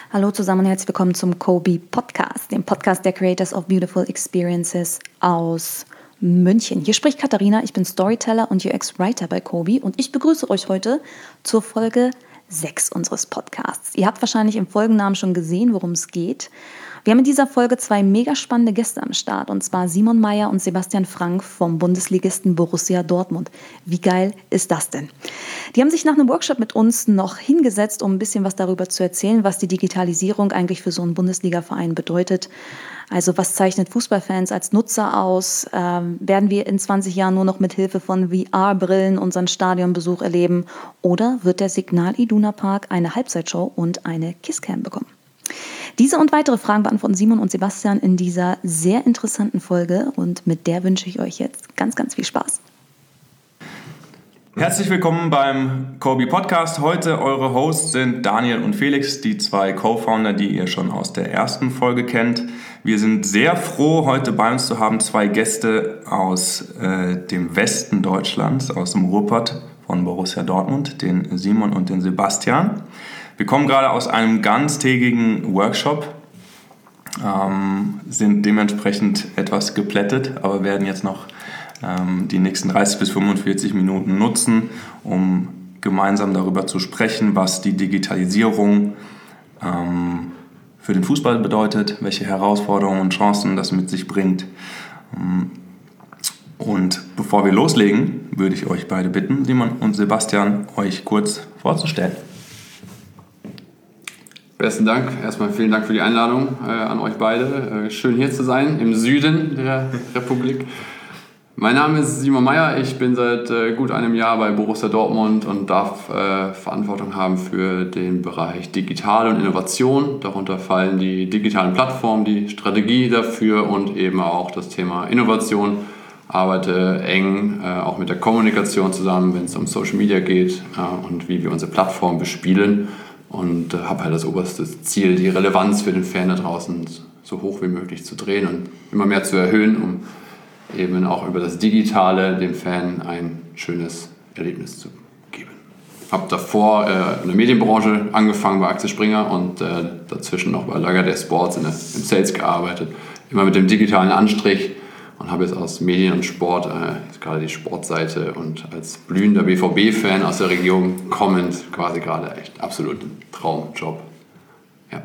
Hallo zusammen und herzlich willkommen zum Kobi Podcast, dem Podcast der Creators of Beautiful Experiences aus München. Hier spricht Katharina, ich bin Storyteller und UX-Writer bei Kobi und ich begrüße euch heute zur Folge 6 unseres Podcasts. Ihr habt wahrscheinlich im Folgennamen schon gesehen, worum es geht. Wir haben in dieser Folge 2 mega spannende Gäste am Start, und zwar Simon Meyer und Sebastian Frank vom Bundesligisten Borussia Dortmund. Wie geil ist das denn? Die haben sich nach einem Workshop mit uns noch hingesetzt, um ein bisschen was darüber zu erzählen, was die Digitalisierung eigentlich für so einen Bundesliga-Verein bedeutet. Also was zeichnet Fußballfans als Nutzer aus? Werden wir in 20 Jahren nur noch mit Hilfe von VR-Brillen unseren Stadionbesuch erleben? Oder wird der Signal Iduna Park eine Halbzeitshow und eine Kisscam bekommen? Diese und weitere Fragen beantworten Simon und Sebastian in dieser sehr interessanten Folge und mit der wünsche ich euch jetzt ganz, ganz viel Spaß. Herzlich willkommen beim Kobi Podcast. Heute eure Hosts sind Daniel und Felix, die zwei Co-Founder, die ihr schon aus der ersten Folge kennt. Wir sind sehr froh, heute bei uns zu haben zwei Gäste aus dem Westen Deutschlands, aus dem Ruhrpott von Borussia Dortmund, den Simon und den Sebastian. Wir kommen gerade aus einem ganztägigen Workshop, sind dementsprechend etwas geplättet, aber werden jetzt noch die nächsten 30 bis 45 Minuten nutzen, um gemeinsam darüber zu sprechen, was die Digitalisierung für den Fußball bedeutet, welche Herausforderungen und Chancen das mit sich bringt. Und bevor wir loslegen, würde ich euch beide bitten, Simon und Sebastian, euch kurz vorzustellen. Besten Dank. Erstmal vielen Dank für die Einladung an euch beide. Schön hier zu sein, im Süden der Republik. Mein Name ist Simon Meyer. Ich bin seit gut einem Jahr bei Borussia Dortmund und darf Verantwortung haben für den Bereich Digital und Innovation. Darunter fallen die digitalen Plattformen, die Strategie dafür und eben auch das Thema Innovation. Arbeite eng auch mit der Kommunikation zusammen, wenn es um Social Media geht und wie wir unsere Plattform bespielen. Und habe halt das oberste Ziel, die Relevanz für den Fan da draußen so hoch wie möglich zu drehen und immer mehr zu erhöhen, um eben auch über das Digitale dem Fan ein schönes Erlebnis zu geben. Habe davor in der Medienbranche angefangen bei Axel Springer und dazwischen noch bei Lagardère Sports im Sales gearbeitet, immer mit dem digitalen Anstrich. Und habe jetzt aus Medien und Sport, gerade die Sportseite und als blühender BVB-Fan aus der Region kommend quasi gerade echt absolut ein Traumjob. Ja.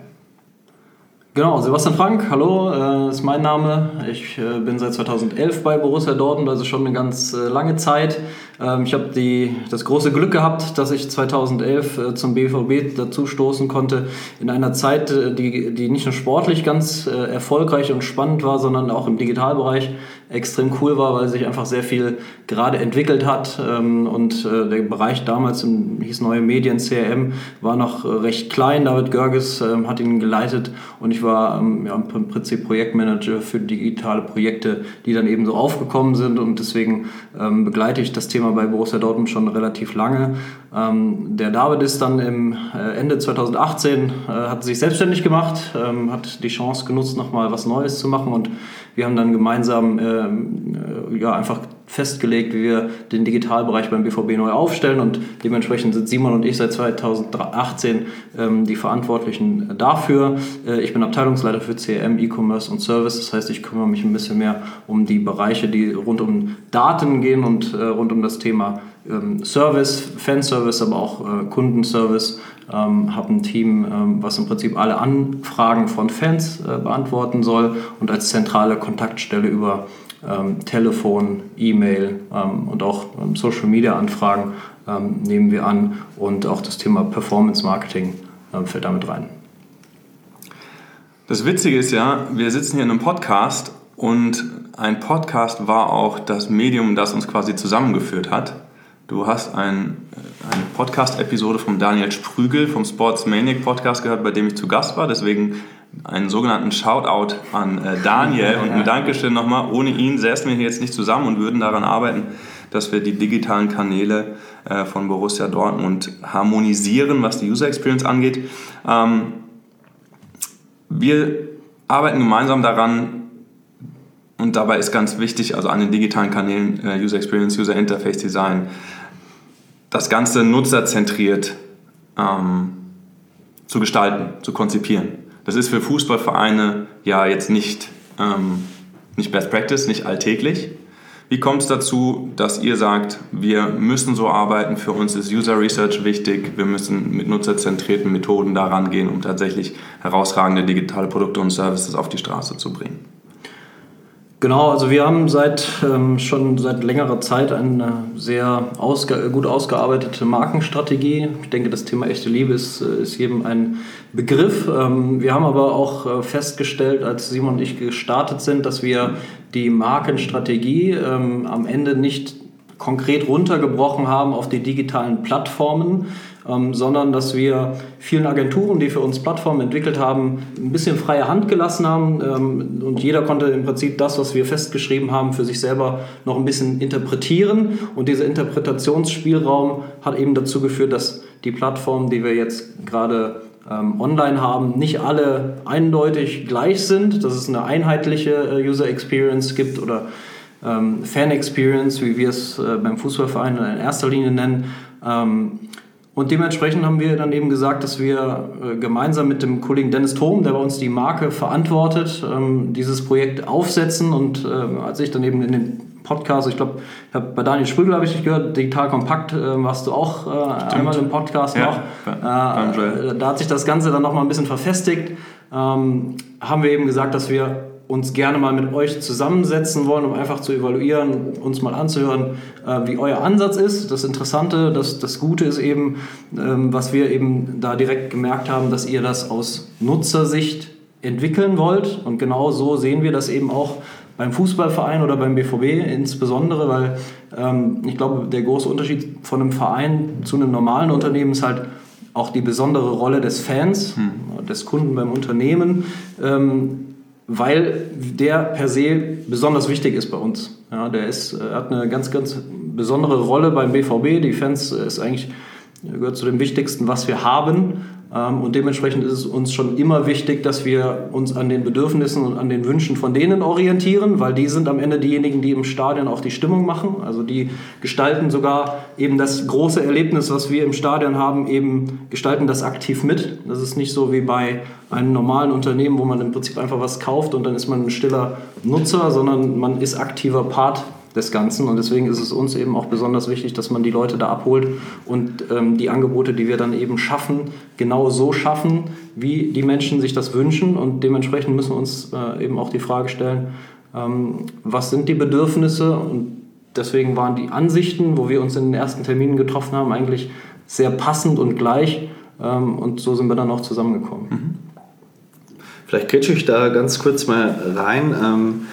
Genau, Sebastian Frank, hallo, ist mein Name. Ich bin seit 2011 bei Borussia Dortmund, also schon eine ganz lange Zeit. Ich habe das große Glück gehabt, dass ich 2011 zum BVB dazu stoßen konnte, in einer Zeit, die nicht nur sportlich ganz erfolgreich und spannend war, sondern auch im Digitalbereich extrem cool war, weil sich einfach sehr viel gerade entwickelt hat und der Bereich damals hieß Neue Medien, CRM, war noch recht klein. David Görges hat ihn geleitet und ich war im Prinzip Projektmanager für digitale Projekte, die dann eben so aufgekommen sind, und deswegen begleite ich das Thema bei Borussia Dortmund schon relativ lange. Der David ist dann im Ende 2018, hat sich selbstständig gemacht, hat die Chance genutzt, nochmal was Neues zu machen, und wir haben dann gemeinsam einfach festgelegt, wie wir den Digitalbereich beim BVB neu aufstellen, und dementsprechend sind Simon und ich seit 2018 die Verantwortlichen dafür. Ich bin Abteilungsleiter für CRM, E-Commerce und Service, das heißt, ich kümmere mich ein bisschen mehr um die Bereiche, die rund um Daten gehen und rund um das Thema Service, Fanservice, aber auch Kundenservice. Habe ein Team, was im Prinzip alle Anfragen von Fans beantworten soll, und als zentrale Kontaktstelle über Telefon, E-Mail und auch Social Media Anfragen nehmen wir an, und auch das Thema Performance Marketing fällt damit rein. Das Witzige ist ja, wir sitzen hier in einem Podcast, und ein Podcast war auch das Medium, das uns quasi zusammengeführt hat. Du hast eine Podcast-Episode von Daniel Sprügel vom Sportsmaniac Podcast gehört, bei dem ich zu Gast war. Deswegen einen sogenannten Shoutout an Daniel und ein Dankeschön nochmal. Ohne ihn säßen wir hier jetzt nicht zusammen und würden daran arbeiten, dass wir die digitalen Kanäle von Borussia Dortmund harmonisieren, was die User Experience angeht. Wir arbeiten gemeinsam daran, und dabei ist ganz wichtig, also an den digitalen Kanälen, User Experience, User Interface Design, das Ganze nutzerzentriert zu gestalten, zu konzipieren. Das ist für Fußballvereine ja jetzt nicht Best Practice, nicht alltäglich. Wie kommt es dazu, dass ihr sagt, wir müssen so arbeiten, für uns ist User Research wichtig, wir müssen mit nutzerzentrierten Methoden daran gehen, um tatsächlich herausragende digitale Produkte und Services auf die Straße zu bringen? Genau, also wir haben schon seit längerer Zeit eine sehr gut ausgearbeitete Markenstrategie. Ich denke, das Thema echte Liebe ist jedem ein Begriff. Wir haben aber auch festgestellt, als Simon und ich gestartet sind, dass wir die Markenstrategie am Ende nicht konkret runtergebrochen haben auf die digitalen Plattformen, sondern dass wir vielen Agenturen, die für uns Plattformen entwickelt haben, ein bisschen freie Hand gelassen haben und jeder konnte im Prinzip das, was wir festgeschrieben haben, für sich selber noch ein bisschen interpretieren und dieser Interpretationsspielraum hat eben dazu geführt, dass die Plattformen, die wir jetzt gerade online haben, nicht alle eindeutig gleich sind, dass es eine einheitliche User Experience gibt oder Fan Experience, wie wir es beim Fußballverein in erster Linie nennen. Und dementsprechend haben wir dann eben gesagt, dass wir gemeinsam mit dem Kollegen Dennis Thom, der bei uns die Marke verantwortet, dieses Projekt aufsetzen. Und als ich dann eben in den Podcast, ich glaube, bei Daniel Sprügel habe ich dich gehört, Digital Kompakt warst du auch einmal im Podcast noch. Da hat sich das Ganze dann nochmal ein bisschen verfestigt. Haben wir eben gesagt, dass wir uns gerne mal mit euch zusammensetzen wollen, um einfach zu evaluieren, uns mal anzuhören, wie euer Ansatz ist. Das Interessante, das Gute ist eben, was wir eben da direkt gemerkt haben, dass ihr das aus Nutzersicht entwickeln wollt. Und genau so sehen wir das eben auch beim Fußballverein oder beim BVB insbesondere, weil ich glaube, der große Unterschied von einem Verein zu einem normalen Unternehmen ist halt auch die besondere Rolle des Fans, des Kunden beim Unternehmen, weil der per se besonders wichtig ist bei uns. Ja, hat eine ganz, ganz besondere Rolle beim BVB. Die Fans gehört zu dem Wichtigsten, was wir haben. Und dementsprechend ist es uns schon immer wichtig, dass wir uns an den Bedürfnissen und an den Wünschen von denen orientieren, weil die sind am Ende diejenigen, die im Stadion auch die Stimmung machen. Also die gestalten sogar eben das große Erlebnis, was wir im Stadion haben, eben gestalten das aktiv mit. Das ist nicht so wie bei einem normalen Unternehmen, wo man im Prinzip einfach was kauft und dann ist man ein stiller Nutzer, sondern man ist aktiver Part des Ganzen und deswegen ist es uns eben auch besonders wichtig, dass man die Leute da abholt und die Angebote, die wir dann eben schaffen, genau so schaffen, wie die Menschen sich das wünschen und dementsprechend müssen wir uns eben auch die Frage stellen, was sind die Bedürfnisse und deswegen waren die Ansichten, wo wir uns in den ersten Terminen getroffen haben, eigentlich sehr passend und gleich und so sind wir dann auch zusammengekommen. Vielleicht quetsche ich da ganz kurz mal rein.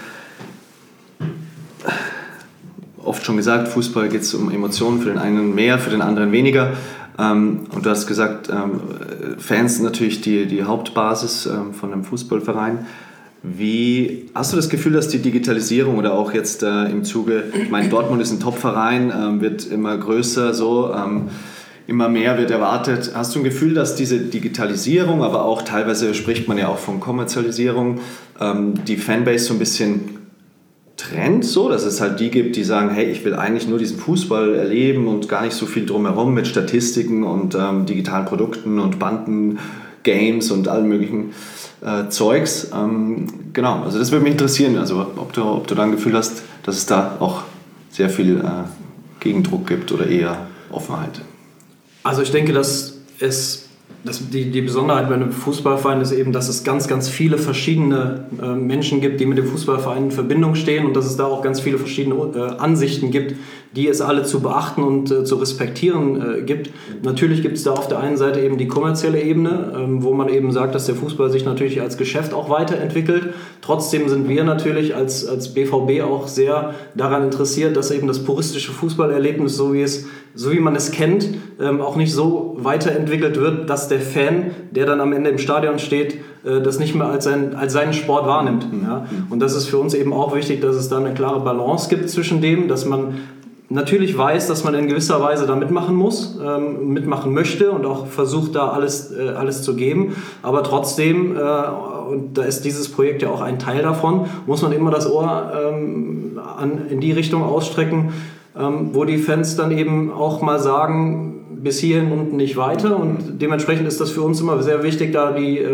Oft schon gesagt, Fußball geht es um Emotionen, für den einen mehr, für den anderen weniger. Und du hast gesagt, Fans sind natürlich die Hauptbasis von einem Fußballverein. Wie hast du das Gefühl, dass die Digitalisierung oder auch jetzt im Zuge, ich meine, Dortmund ist ein Top-Verein, wird immer größer, immer mehr wird erwartet. Hast du ein Gefühl, dass diese Digitalisierung, aber auch teilweise spricht man ja auch von Kommerzialisierung, die Fanbase so ein bisschen trennt, so, dass es halt die gibt, die sagen, hey, ich will eigentlich nur diesen Fußball erleben und gar nicht so viel drumherum mit Statistiken und digitalen Produkten und Banden, Games und allem möglichen Zeugs. Genau, also das würde mich interessieren, also ob du da ein Gefühl hast, dass es da auch sehr viel Gegendruck gibt oder eher Offenheit. Also ich denke, dass die Besonderheit bei einem Fußballverein ist eben, dass es ganz, ganz viele verschiedene Menschen gibt, die mit dem Fußballverein in Verbindung stehen und dass es da auch ganz viele verschiedene Ansichten gibt, die es alle zu beachten und zu respektieren gibt. Natürlich gibt es da auf der einen Seite eben die kommerzielle Ebene, wo man eben sagt, dass der Fußball sich natürlich als Geschäft auch weiterentwickelt. Trotzdem sind wir natürlich als BVB auch sehr daran interessiert, dass eben das puristische Fußballerlebnis, so wie man es kennt, auch nicht so weiterentwickelt wird, dass der Fan, der dann am Ende im Stadion steht, das nicht mehr als seinen Sport wahrnimmt. Ja? Und das ist für uns eben auch wichtig, dass es da eine klare Balance gibt zwischen dem, dass man natürlich weiß, dass man in gewisser Weise da mitmachen muss, mitmachen möchte und auch versucht, da alles zu geben. Aber trotzdem, und da ist dieses Projekt ja auch ein Teil davon, muss man immer das Ohr in die Richtung ausstrecken, wo die Fans dann eben auch mal sagen, bis hierhin und nicht weiter. Und dementsprechend ist das für uns immer sehr wichtig, da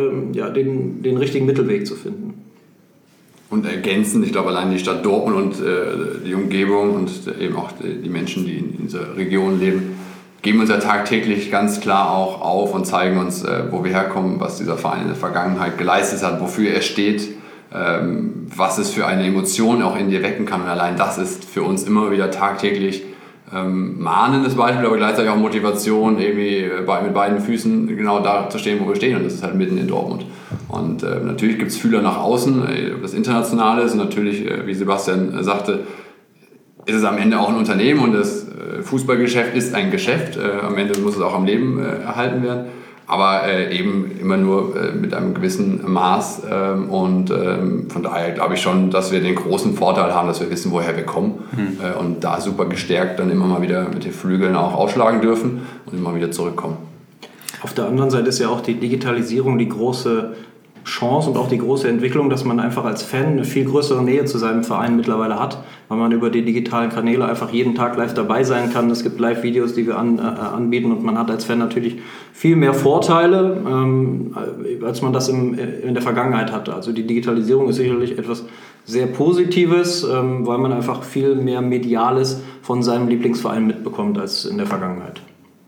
den richtigen Mittelweg zu finden. Und ergänzend, ich glaube, allein die Stadt Dortmund und die Umgebung und eben auch die Menschen, die in dieser Region leben, geben uns ja tagtäglich ganz klar auch auf und zeigen uns, wo wir herkommen, was dieser Verein in der Vergangenheit geleistet hat, wofür er steht, was es für eine Emotion auch in dir wecken kann. Und allein das ist für uns immer wieder tagtäglich mahnendes Beispiel, aber gleichzeitig auch Motivation, irgendwie mit beiden Füßen genau da zu stehen, wo wir stehen. Und das ist halt mitten in Dortmund. Und natürlich gibt es Fühler nach außen, das Internationale ist. Und natürlich, wie Sebastian sagte, ist es am Ende auch ein Unternehmen und das Fußballgeschäft ist ein Geschäft. Am Ende muss es auch am Leben erhalten werden. Aber eben immer nur mit einem gewissen Maß. Und von daher glaube ich schon, dass wir den großen Vorteil haben, dass wir wissen, woher wir kommen. Und da super gestärkt dann immer mal wieder mit den Flügeln auch ausschlagen dürfen und immer wieder zurückkommen. Auf der anderen Seite ist ja auch die Digitalisierung die große Chance und auch die große Entwicklung, dass man einfach als Fan eine viel größere Nähe zu seinem Verein mittlerweile hat, weil man über die digitalen Kanäle einfach jeden Tag live dabei sein kann. Es gibt Live-Videos, die wir anbieten und man hat als Fan natürlich viel mehr Vorteile, als man das in der Vergangenheit hatte. Also die Digitalisierung ist sicherlich etwas sehr Positives, weil man einfach viel mehr Mediales von seinem Lieblingsverein mitbekommt als in der Vergangenheit.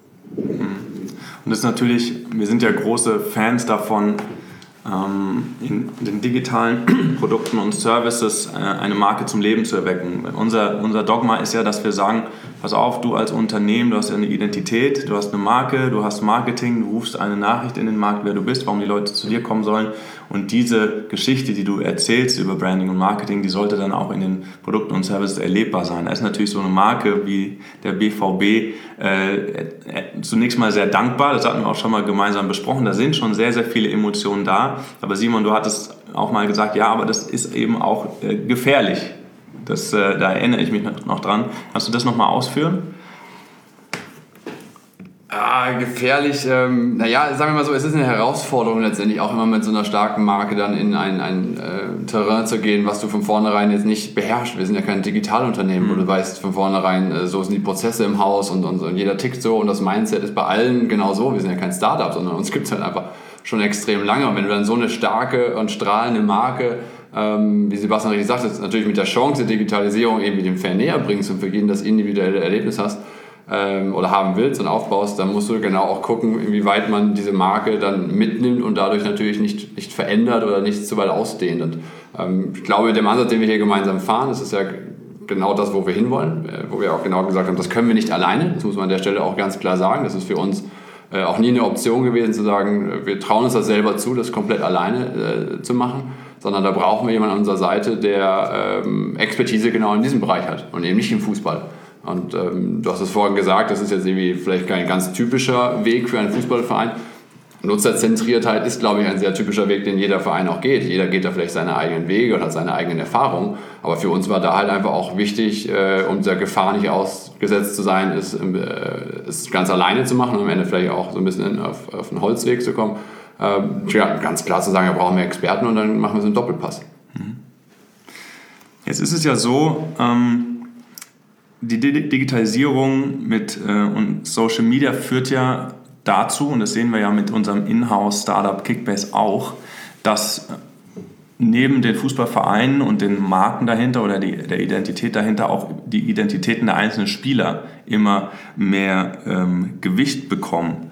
Und das ist natürlich, wir sind ja große Fans davon, in den digitalen Produkten und Services eine Marke zum Leben zu erwecken. Unser Dogma ist ja, dass wir sagen, pass auf, du als Unternehmen, du hast eine Identität, du hast eine Marke, du hast Marketing, du rufst eine Nachricht in den Markt, wer du bist, warum die Leute zu dir kommen sollen. Und diese Geschichte, die du erzählst über Branding und Marketing, die sollte dann auch in den Produkten und Services erlebbar sein. Da ist natürlich so eine Marke wie der BVB zunächst mal sehr dankbar, das hatten wir auch schon mal gemeinsam besprochen, da sind schon sehr, sehr viele Emotionen da. Aber Simon, du hattest auch mal gesagt, ja, aber das ist eben auch gefährlich. Da erinnere ich mich noch dran. Kannst du das nochmal ausführen? Gefährlich, sagen wir mal so, es ist eine Herausforderung letztendlich auch immer mit so einer starken Marke dann in ein Terrain zu gehen, was du von vornherein jetzt nicht beherrschst. Wir sind ja kein Digitalunternehmen, wo du weißt von vornherein, so sind die Prozesse im Haus und jeder tickt so und das Mindset ist bei allen genau so. Wir sind ja kein Startup, sondern uns gibt es halt einfach schon extrem lange. Und wenn du dann so eine starke und strahlende Marke, wie Sebastian richtig sagt, natürlich mit der Chance der Digitalisierung eben dem Fan näher bringst und für jeden das individuelle Erlebnis hast, oder haben willst und aufbaust, dann musst du genau auch gucken, inwieweit man diese Marke dann mitnimmt und dadurch natürlich nicht verändert oder nicht zu weit ausdehnt. Und ich glaube, mit dem Ansatz, den wir hier gemeinsam fahren, das ist ja genau das, wo wir hinwollen, wo wir auch genau gesagt haben, das können wir nicht alleine, das muss man an der Stelle auch ganz klar sagen, das ist für uns auch nie eine Option gewesen zu sagen, wir trauen uns das selber zu, das komplett alleine zu machen, sondern da brauchen wir jemanden an unserer Seite, der Expertise genau in diesem Bereich hat und eben nicht im Fußball. Und du hast es vorhin gesagt, das ist jetzt irgendwie vielleicht kein ganz typischer Weg für einen Fußballverein. Nutzerzentriertheit ist, glaube ich, ein sehr typischer Weg, den jeder Verein auch geht. Jeder geht da vielleicht seine eigenen Wege und hat seine eigenen Erfahrungen. Aber für uns war da halt einfach auch wichtig, um der Gefahr nicht ausgesetzt zu sein, es ganz alleine zu machen und am Ende vielleicht auch so ein bisschen auf einen Holzweg zu kommen. Ganz klar zu sagen, wir brauchen mehr Experten und dann machen wir so einen Doppelpass. Jetzt ist es ja so, die Digitalisierung und Social Media führt ja dazu, und das sehen wir ja mit unserem Inhouse-Startup Kickbase auch, dass neben den Fußballvereinen und den Marken dahinter oder der Identität dahinter auch die Identitäten der einzelnen Spieler immer mehr Gewicht bekommen.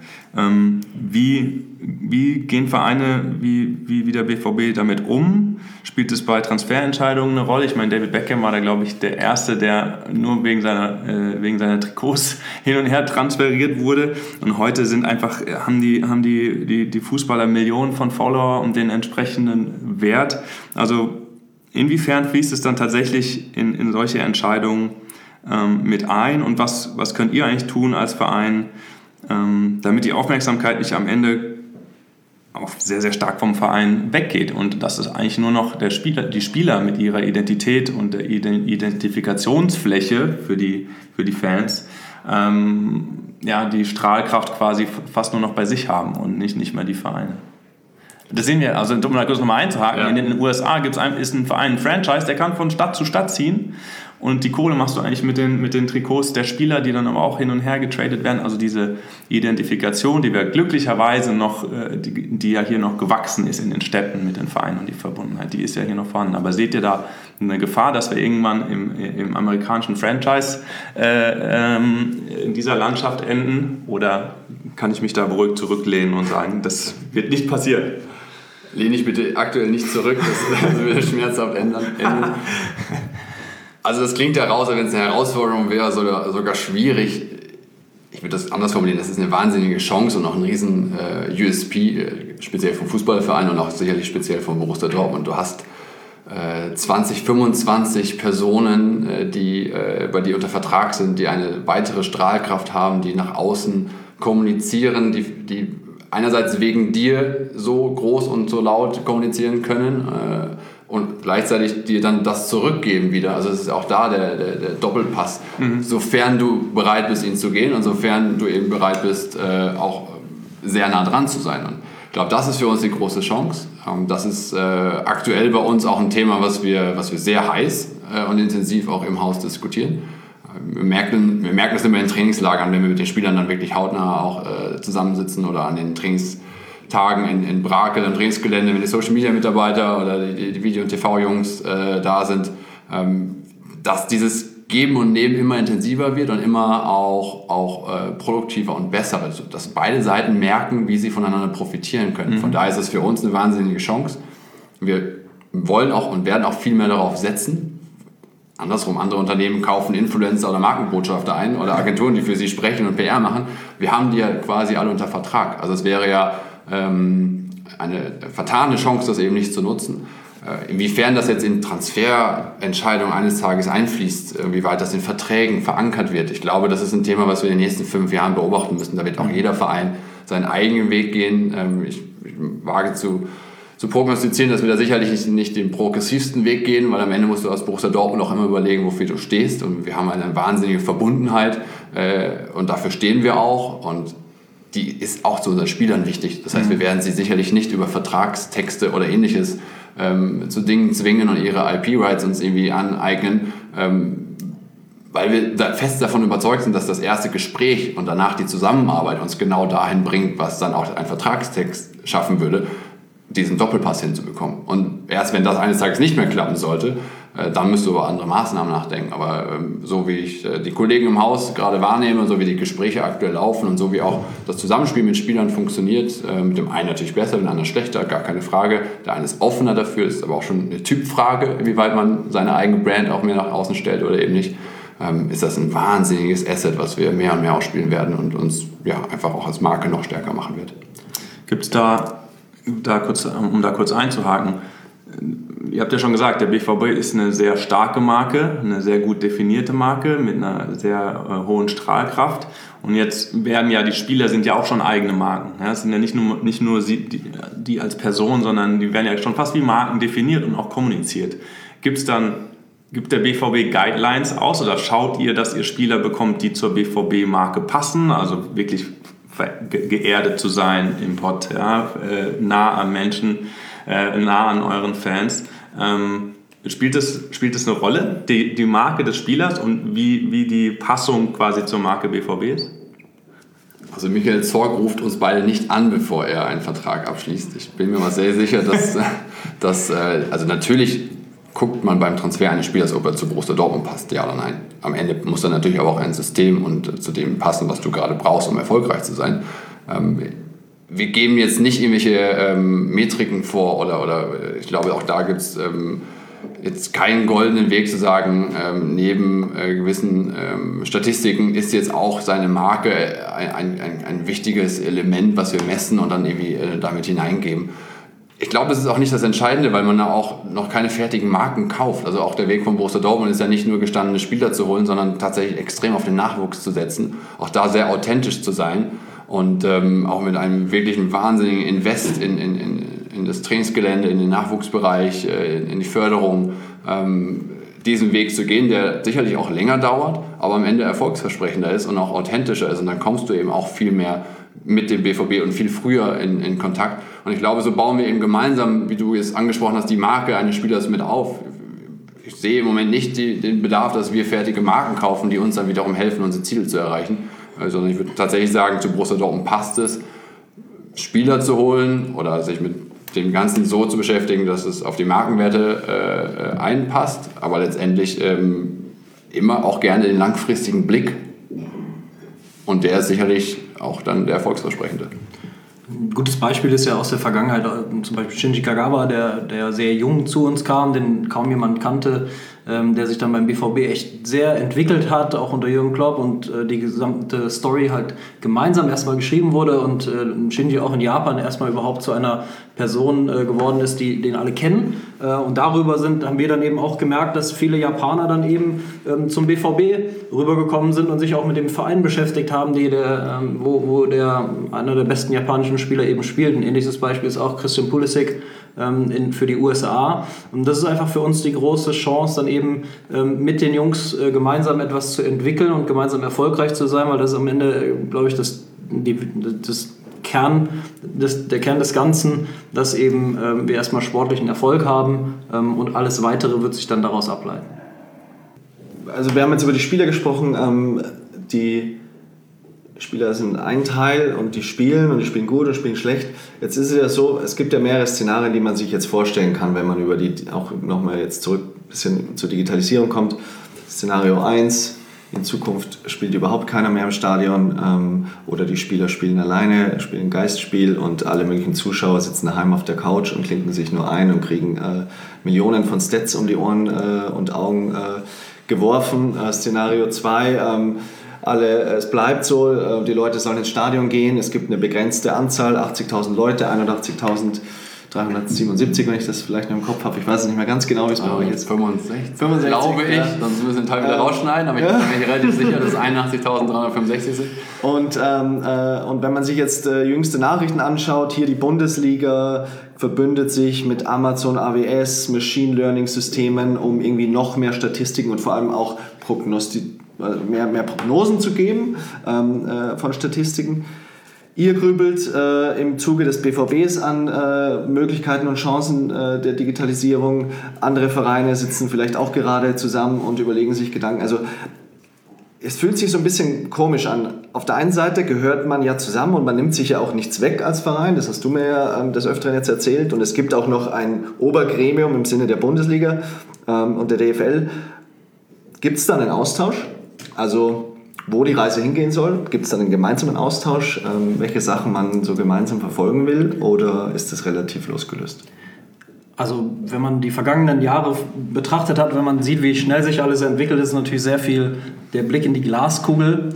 Wie gehen Vereine wie der BVB damit um? Spielt es bei Transferentscheidungen eine Rolle? Ich meine, David Beckham war da, glaube ich, der Erste, der nur wegen seiner Trikots hin und her transferiert wurde. Und heute haben die Fußballer Millionen von Follower und den entsprechenden Wert. Also inwiefern fließt es dann tatsächlich in solche Entscheidungen mit ein? Und was könnt ihr eigentlich tun als Verein, damit die Aufmerksamkeit nicht am Ende auch sehr, sehr stark vom Verein weggeht und dass es eigentlich nur noch die Spieler mit ihrer Identität und der Identifikationsfläche für die Fans die Strahlkraft quasi fast nur noch bei sich haben und nicht mehr die Vereine. Das sehen wir, also um da kurz nochmal einzuhaken, in den USA ist ein Verein ein Franchise, der kann von Stadt zu Stadt ziehen und die Kohle machst du eigentlich mit den Trikots der Spieler, die dann aber auch hin und her getradet werden. Also diese Identifikation, die wir glücklicherweise noch, die ja hier noch gewachsen ist in den Städten mit den Vereinen und die Verbundenheit, die ist ja hier noch vorhanden. Aber seht ihr da eine Gefahr, dass wir irgendwann im amerikanischen Franchise in dieser Landschaft enden? Oder kann ich mich da beruhigt zurücklehnen und sagen, das wird nicht passieren? Lehne ich bitte aktuell nicht zurück, das würde schmerzhaft enden. Also das klingt ja raus, als wenn es eine Herausforderung wäre, sogar schwierig. Ich würde das anders formulieren, das ist eine wahnsinnige Chance und auch ein riesen USP, speziell vom Fußballverein und auch sicherlich speziell vom Borussia Dortmund. Du hast 20, 25 Personen, die bei dir unter Vertrag sind, die eine weitere Strahlkraft haben, die nach außen kommunizieren, die einerseits wegen dir so groß und so laut kommunizieren können und gleichzeitig dir dann das zurückgeben wieder. Also es ist auch da der Doppelpass. Sofern du bereit bist, ihn zu gehen und sofern du eben bereit bist, auch sehr nah dran zu sein. Und ich glaube, das ist für uns die große Chance. Das ist aktuell bei uns auch ein Thema, was wir sehr heiß und intensiv auch im Haus diskutieren. Wir merken das immer in Trainingslagern, wenn wir mit den Spielern dann wirklich hautnah auch zusammensitzen oder an den Trainingstagen in Brakel, am Trainingsgelände, wenn die Social-Media-Mitarbeiter oder die Video- und TV-Jungs da sind, dass dieses Geben und Nehmen immer intensiver wird und immer auch produktiver und besser wird, also, dass beide Seiten merken, wie sie voneinander profitieren können. Von daher ist es für uns eine wahnsinnige Chance. Wir wollen auch und werden auch viel mehr darauf setzen. Andersrum, andere Unternehmen kaufen Influencer oder Markenbotschafter ein oder Agenturen, die für sie sprechen und PR machen. Wir haben die ja quasi alle unter Vertrag. Also es wäre ja eine vertane Chance, das eben nicht zu nutzen. Inwiefern das jetzt in Transferentscheidungen eines Tages einfließt, wie weit das in Verträgen verankert wird. Ich glaube, das ist ein Thema, was wir in den nächsten 5 Jahren beobachten müssen. Da wird auch jeder Verein seinen eigenen Weg gehen. Ich wage zu prognostizieren, dass wir da sicherlich nicht den progressivsten Weg gehen, weil am Ende musst du als Borussia Dortmund auch immer überlegen, wofür du stehst. Und wir haben eine wahnsinnige Verbundenheit und dafür stehen wir auch. Und die ist auch zu unseren Spielern wichtig. Das heißt, wir werden sie sicherlich nicht über Vertragstexte oder Ähnliches zu Dingen zwingen und ihre IP-Rights uns irgendwie aneignen, weil wir fest davon überzeugt sind, dass das erste Gespräch und danach die Zusammenarbeit uns genau dahin bringt, was dann auch ein Vertragstext schaffen würde, diesen Doppelpass hinzubekommen. Und erst wenn das eines Tages nicht mehr klappen sollte, dann müsst ihr über andere Maßnahmen nachdenken. Aber so wie ich die Kollegen im Haus gerade wahrnehme, so wie die Gespräche aktuell laufen und so wie auch das Zusammenspiel mit Spielern funktioniert, mit dem einen natürlich besser, dem anderen schlechter, gar keine Frage. Der eine ist offener dafür, ist aber auch schon eine Typfrage, wie weit man seine eigene Brand auch mehr nach außen stellt oder eben nicht. Ist das ein wahnsinniges Asset, was wir mehr und mehr ausspielen werden und uns ja, einfach auch als Marke noch stärker machen wird. Gibt es da kurz einzuhaken, ihr habt ja schon gesagt, der BVB ist eine sehr starke Marke, eine sehr gut definierte Marke mit einer sehr hohen Strahlkraft. Und jetzt werden ja die Spieler sind ja auch schon eigene Marken. Ja, es sind ja nicht nur die als Person, sondern die werden ja schon fast wie Marken definiert und auch kommuniziert. Gibt der BVB Guidelines aus oder schaut ihr, dass ihr Spieler bekommt, die zur BVB-Marke passen, also wirklich geerdet zu sein im Pott, ja, nah am Menschen, nah an euren Fans. Spielt es eine Rolle, die Marke des Spielers und wie die Passung quasi zur Marke BVB ist? Also Michael Zorc ruft uns beide nicht an, bevor er einen Vertrag abschließt. Ich bin mir mal sehr sicher, dass also natürlich guckt man beim Transfer eines Spielers, ob er zu Borussia Dortmund passt, ja oder nein. Am Ende muss er natürlich aber auch ein System und zu dem passen, was du gerade brauchst, um erfolgreich zu sein. Wir geben jetzt nicht irgendwelche Metriken vor oder ich glaube, auch da gibt es jetzt keinen goldenen Weg zu sagen, neben gewissen Statistiken ist jetzt auch seine Marke ein wichtiges Element, was wir messen und dann irgendwie damit hineingeben. Ich glaube, das ist auch nicht das Entscheidende, weil man da auch noch keine fertigen Marken kauft. Also auch der Weg von Borussia Dortmund ist ja nicht nur gestandene Spieler zu holen, sondern tatsächlich extrem auf den Nachwuchs zu setzen, auch da sehr authentisch zu sein und auch mit einem wirklichen wahnsinnigen Invest in das Trainingsgelände, in den Nachwuchsbereich, in die Förderung, diesen Weg zu gehen, der sicherlich auch länger dauert, aber am Ende erfolgsversprechender ist und auch authentischer ist. Und dann kommst du eben auch viel mehr mit dem BVB und viel früher in Kontakt. Und ich glaube, so bauen wir eben gemeinsam, wie du es angesprochen hast, die Marke eines Spielers mit auf. ich sehe im Moment nicht den Bedarf, dass wir fertige Marken kaufen, die uns dann wiederum helfen, unsere Ziele zu erreichen. Sondern ich würde tatsächlich sagen, zu Borussia Dortmund passt es, Spieler zu holen oder sich mit dem Ganzen so zu beschäftigen, dass es auf die Markenwerte einpasst, aber letztendlich immer auch gerne den langfristigen Blick. Und der ist sicherlich auch dann der erfolgsversprechende. Ein gutes Beispiel ist ja aus der Vergangenheit, zum Beispiel Shinji Kagawa, der sehr jung zu uns kam, den kaum jemand kannte, der sich dann beim BVB echt sehr entwickelt hat, auch unter Jürgen Klopp, und die gesamte Story halt gemeinsam erstmal geschrieben wurde und Shinji auch in Japan erstmal überhaupt zu einer Person geworden ist, den alle kennen. Und darüber haben wir dann eben auch gemerkt, dass viele Japaner dann eben zum BVB rübergekommen sind und sich auch mit dem Verein beschäftigt haben, wo einer der besten japanischen Spieler eben spielt. Ein ähnliches Beispiel ist auch Christian Pulisic für die USA. Und das ist einfach für uns die große Chance, dann eben mit den Jungs gemeinsam etwas zu entwickeln und gemeinsam erfolgreich zu sein, weil das ist am Ende, glaube ich, der Kern des Ganzen, dass eben wir erstmal sportlichen Erfolg haben und alles Weitere wird sich dann daraus ableiten. Also wir haben jetzt über die Spieler gesprochen, die Spieler sind ein Teil und die spielen gut und spielen schlecht. Jetzt ist es ja so, es gibt ja mehrere Szenarien, die man sich jetzt vorstellen kann, wenn man über die auch nochmal jetzt zurück ein bisschen zur Digitalisierung kommt. Szenario 1, in Zukunft spielt überhaupt keiner mehr im Stadion oder die Spieler spielen alleine, spielen Geistspiel und alle möglichen Zuschauer sitzen daheim auf der Couch und klinken sich nur ein und kriegen Millionen von Stats um die Ohren und Augen geworfen. Szenario 2, es bleibt so, die Leute sollen ins Stadion gehen, es gibt eine begrenzte Anzahl, 80.000 Leute, 81.377, wenn ich das vielleicht noch im Kopf habe, ich weiß es nicht mehr ganz genau, wie es bei euch ist. 65 glaube ich, ja. Sonst müssen wir den Teil wieder rausschneiden, aber ich bin mir relativ sicher, dass es 81.365 sind. Und wenn man sich jetzt jüngste Nachrichten anschaut, hier die Bundesliga verbündet sich mit Amazon AWS, Machine Learning Systemen, um irgendwie noch mehr Statistiken und vor allem auch mehr Prognosen zu geben von Statistiken. Ihr grübelt im Zuge des BVBs an Möglichkeiten und Chancen der Digitalisierung. Andere Vereine sitzen vielleicht auch gerade zusammen und überlegen sich Gedanken. Also es fühlt sich so ein bisschen komisch an. Auf der einen Seite gehört man ja zusammen und man nimmt sich ja auch nichts weg als Verein. Das hast du mir ja des Öfteren jetzt erzählt. Und es gibt auch noch ein Obergremium im Sinne der Bundesliga und der DFL. Gibt es da einen Austausch? Also wo die Reise hingehen soll? Gibt es da einen gemeinsamen Austausch, welche Sachen man so gemeinsam verfolgen will? Oder ist das relativ losgelöst? Also wenn man die vergangenen Jahre betrachtet hat, wenn man sieht, wie schnell sich alles entwickelt, ist natürlich sehr viel der Blick in die Glaskugel.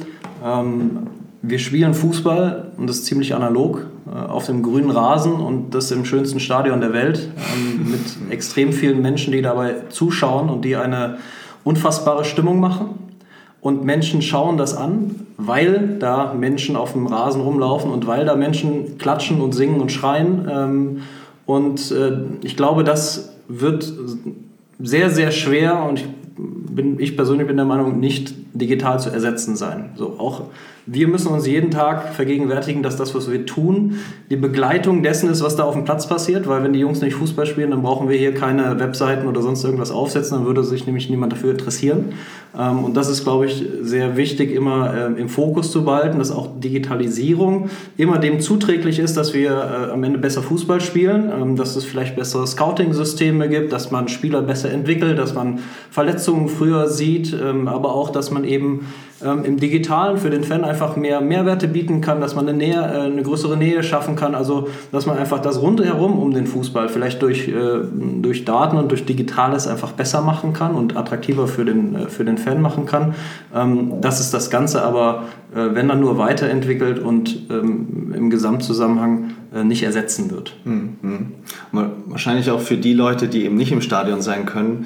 Wir spielen Fußball und das ist ziemlich analog auf dem grünen Rasen und das im schönsten Stadion der Welt mit extrem vielen Menschen, die dabei zuschauen und die eine unfassbare Stimmung machen. Und Menschen schauen das an, weil da Menschen auf dem Rasen rumlaufen und weil da Menschen klatschen und singen und schreien. Ich glaube, das wird sehr, sehr schwer und ich persönlich bin der Meinung, nicht digital zu ersetzen sein. So, auch wir müssen uns jeden Tag vergegenwärtigen, dass das, was wir tun, die Begleitung dessen ist, was da auf dem Platz passiert, weil wenn die Jungs nicht Fußball spielen, dann brauchen wir hier keine Webseiten oder sonst irgendwas aufsetzen, dann würde sich nämlich niemand dafür interessieren. Und das ist, glaube ich, sehr wichtig, immer im Fokus zu behalten, dass auch Digitalisierung immer dem zuträglich ist, dass wir am Ende besser Fußball spielen, dass es vielleicht bessere Scouting-Systeme gibt, dass man Spieler besser entwickelt, dass man Verletzungen früher sieht, aber auch, dass man eben im Digitalen für den Fan einfach mehr Mehrwerte bieten kann, dass man eine größere Nähe schaffen kann, also dass man einfach das rundherum um den Fußball vielleicht durch Daten und durch Digitales einfach besser machen kann und attraktiver für den Fan machen kann. Das ist das Ganze aber, wenn dann nur weiterentwickelt und im Gesamtzusammenhang nicht ersetzen wird. Mhm. Wahrscheinlich auch für die Leute, die eben nicht im Stadion sein können,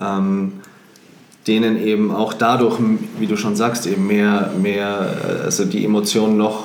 denen eben auch dadurch, wie du schon sagst, eben mehr also die Emotionen noch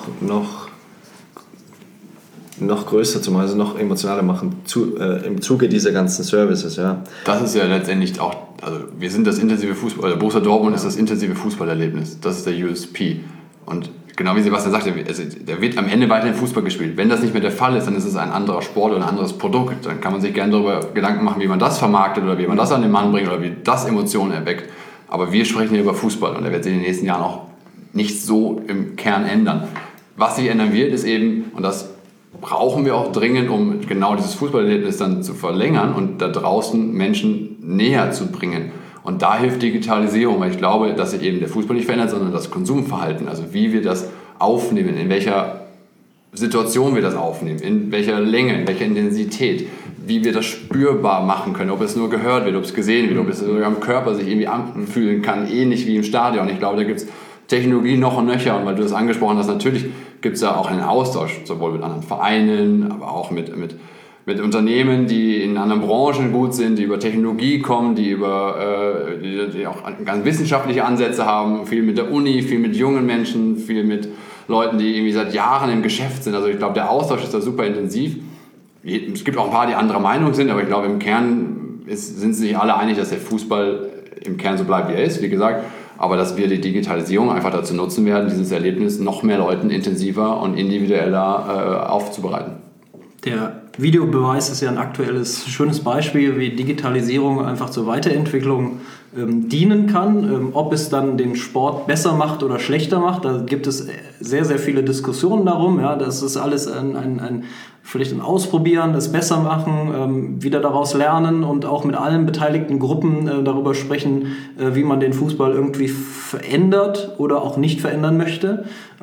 größer zu machen, also noch emotionaler machen im Zuge dieser ganzen Services, ja. Das ist ja letztendlich auch, also wir sind das intensive Fußball, Borussia Dortmund ist das intensive Fußballerlebnis, das ist der USP. Und genau wie Sebastian sagte, also da wird am Ende weiterhin Fußball gespielt. Wenn das nicht mehr der Fall ist, dann ist es ein anderer Sport oder ein anderes Produkt. Dann kann man sich gerne darüber Gedanken machen, wie man das vermarktet oder wie man das an den Mann bringt oder wie das Emotionen erweckt. Aber wir sprechen hier über Fußball und der wird sich in den nächsten Jahren auch nicht so im Kern ändern. Was sich ändern wird, ist eben, und das brauchen wir auch dringend, um genau dieses Fußballerlebnis dann zu verlängern und da draußen Menschen näher zu bringen. Und da hilft Digitalisierung, weil ich glaube, dass sich eben der Fußball nicht verändert, sondern das Konsumverhalten, also wie wir das aufnehmen, in welcher Situation wir das aufnehmen, in welcher Länge, in welcher Intensität, wie wir das spürbar machen können, ob es nur gehört wird, ob es gesehen wird, ob es sogar am Körper sich irgendwie anfühlen kann, ähnlich wie im Stadion. Ich glaube, da gibt es Technologie noch und nöcher, und weil du das angesprochen hast, natürlich gibt es da auch einen Austausch, sowohl mit anderen Vereinen, aber auch mit Unternehmen, die in anderen Branchen gut sind, die über Technologie kommen, die auch ganz wissenschaftliche Ansätze haben, viel mit der Uni, viel mit jungen Menschen, viel mit Leuten, die irgendwie seit Jahren im Geschäft sind. Also ich glaube, der Austausch ist da super intensiv. Es gibt auch ein paar, die anderer Meinung sind, aber ich glaube, im Kern sind sich alle einig, dass der Fußball im Kern so bleibt, wie er ist, wie gesagt. Aber dass wir die Digitalisierung einfach dazu nutzen werden, dieses Erlebnis noch mehr Leuten intensiver und individueller aufzubereiten. Der Videobeweis ist ja ein aktuelles, schönes Beispiel, wie Digitalisierung einfach zur Weiterentwicklung dienen kann. Ob es dann den Sport besser macht oder schlechter macht, da gibt es sehr, sehr viele Diskussionen darum. Ja, das ist alles vielleicht ein Ausprobieren, das besser machen, wieder daraus lernen und auch mit allen beteiligten Gruppen darüber sprechen, wie man den Fußball irgendwie verändert oder auch nicht verändern möchte.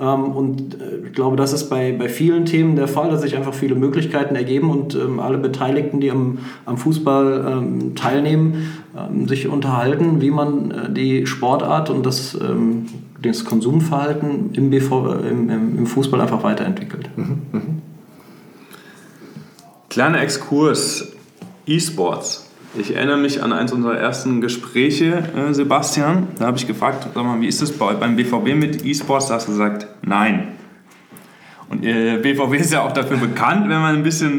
Ich glaube, das ist bei vielen Themen der Fall, dass sich einfach viele Möglichkeiten ergeben und alle Beteiligten, die am Fußball teilnehmen, sich unterhalten, wie man die Sportart und das Konsumverhalten im Fußball einfach weiterentwickelt. Kleiner Exkurs, E-Sports. Ich erinnere mich an eines unserer ersten Gespräche, Sebastian. Da habe ich gefragt, sag mal, wie ist es beim BVB mit E-Sports? Da hast du gesagt, nein. Und BVB ist ja auch dafür bekannt, wenn man ein bisschen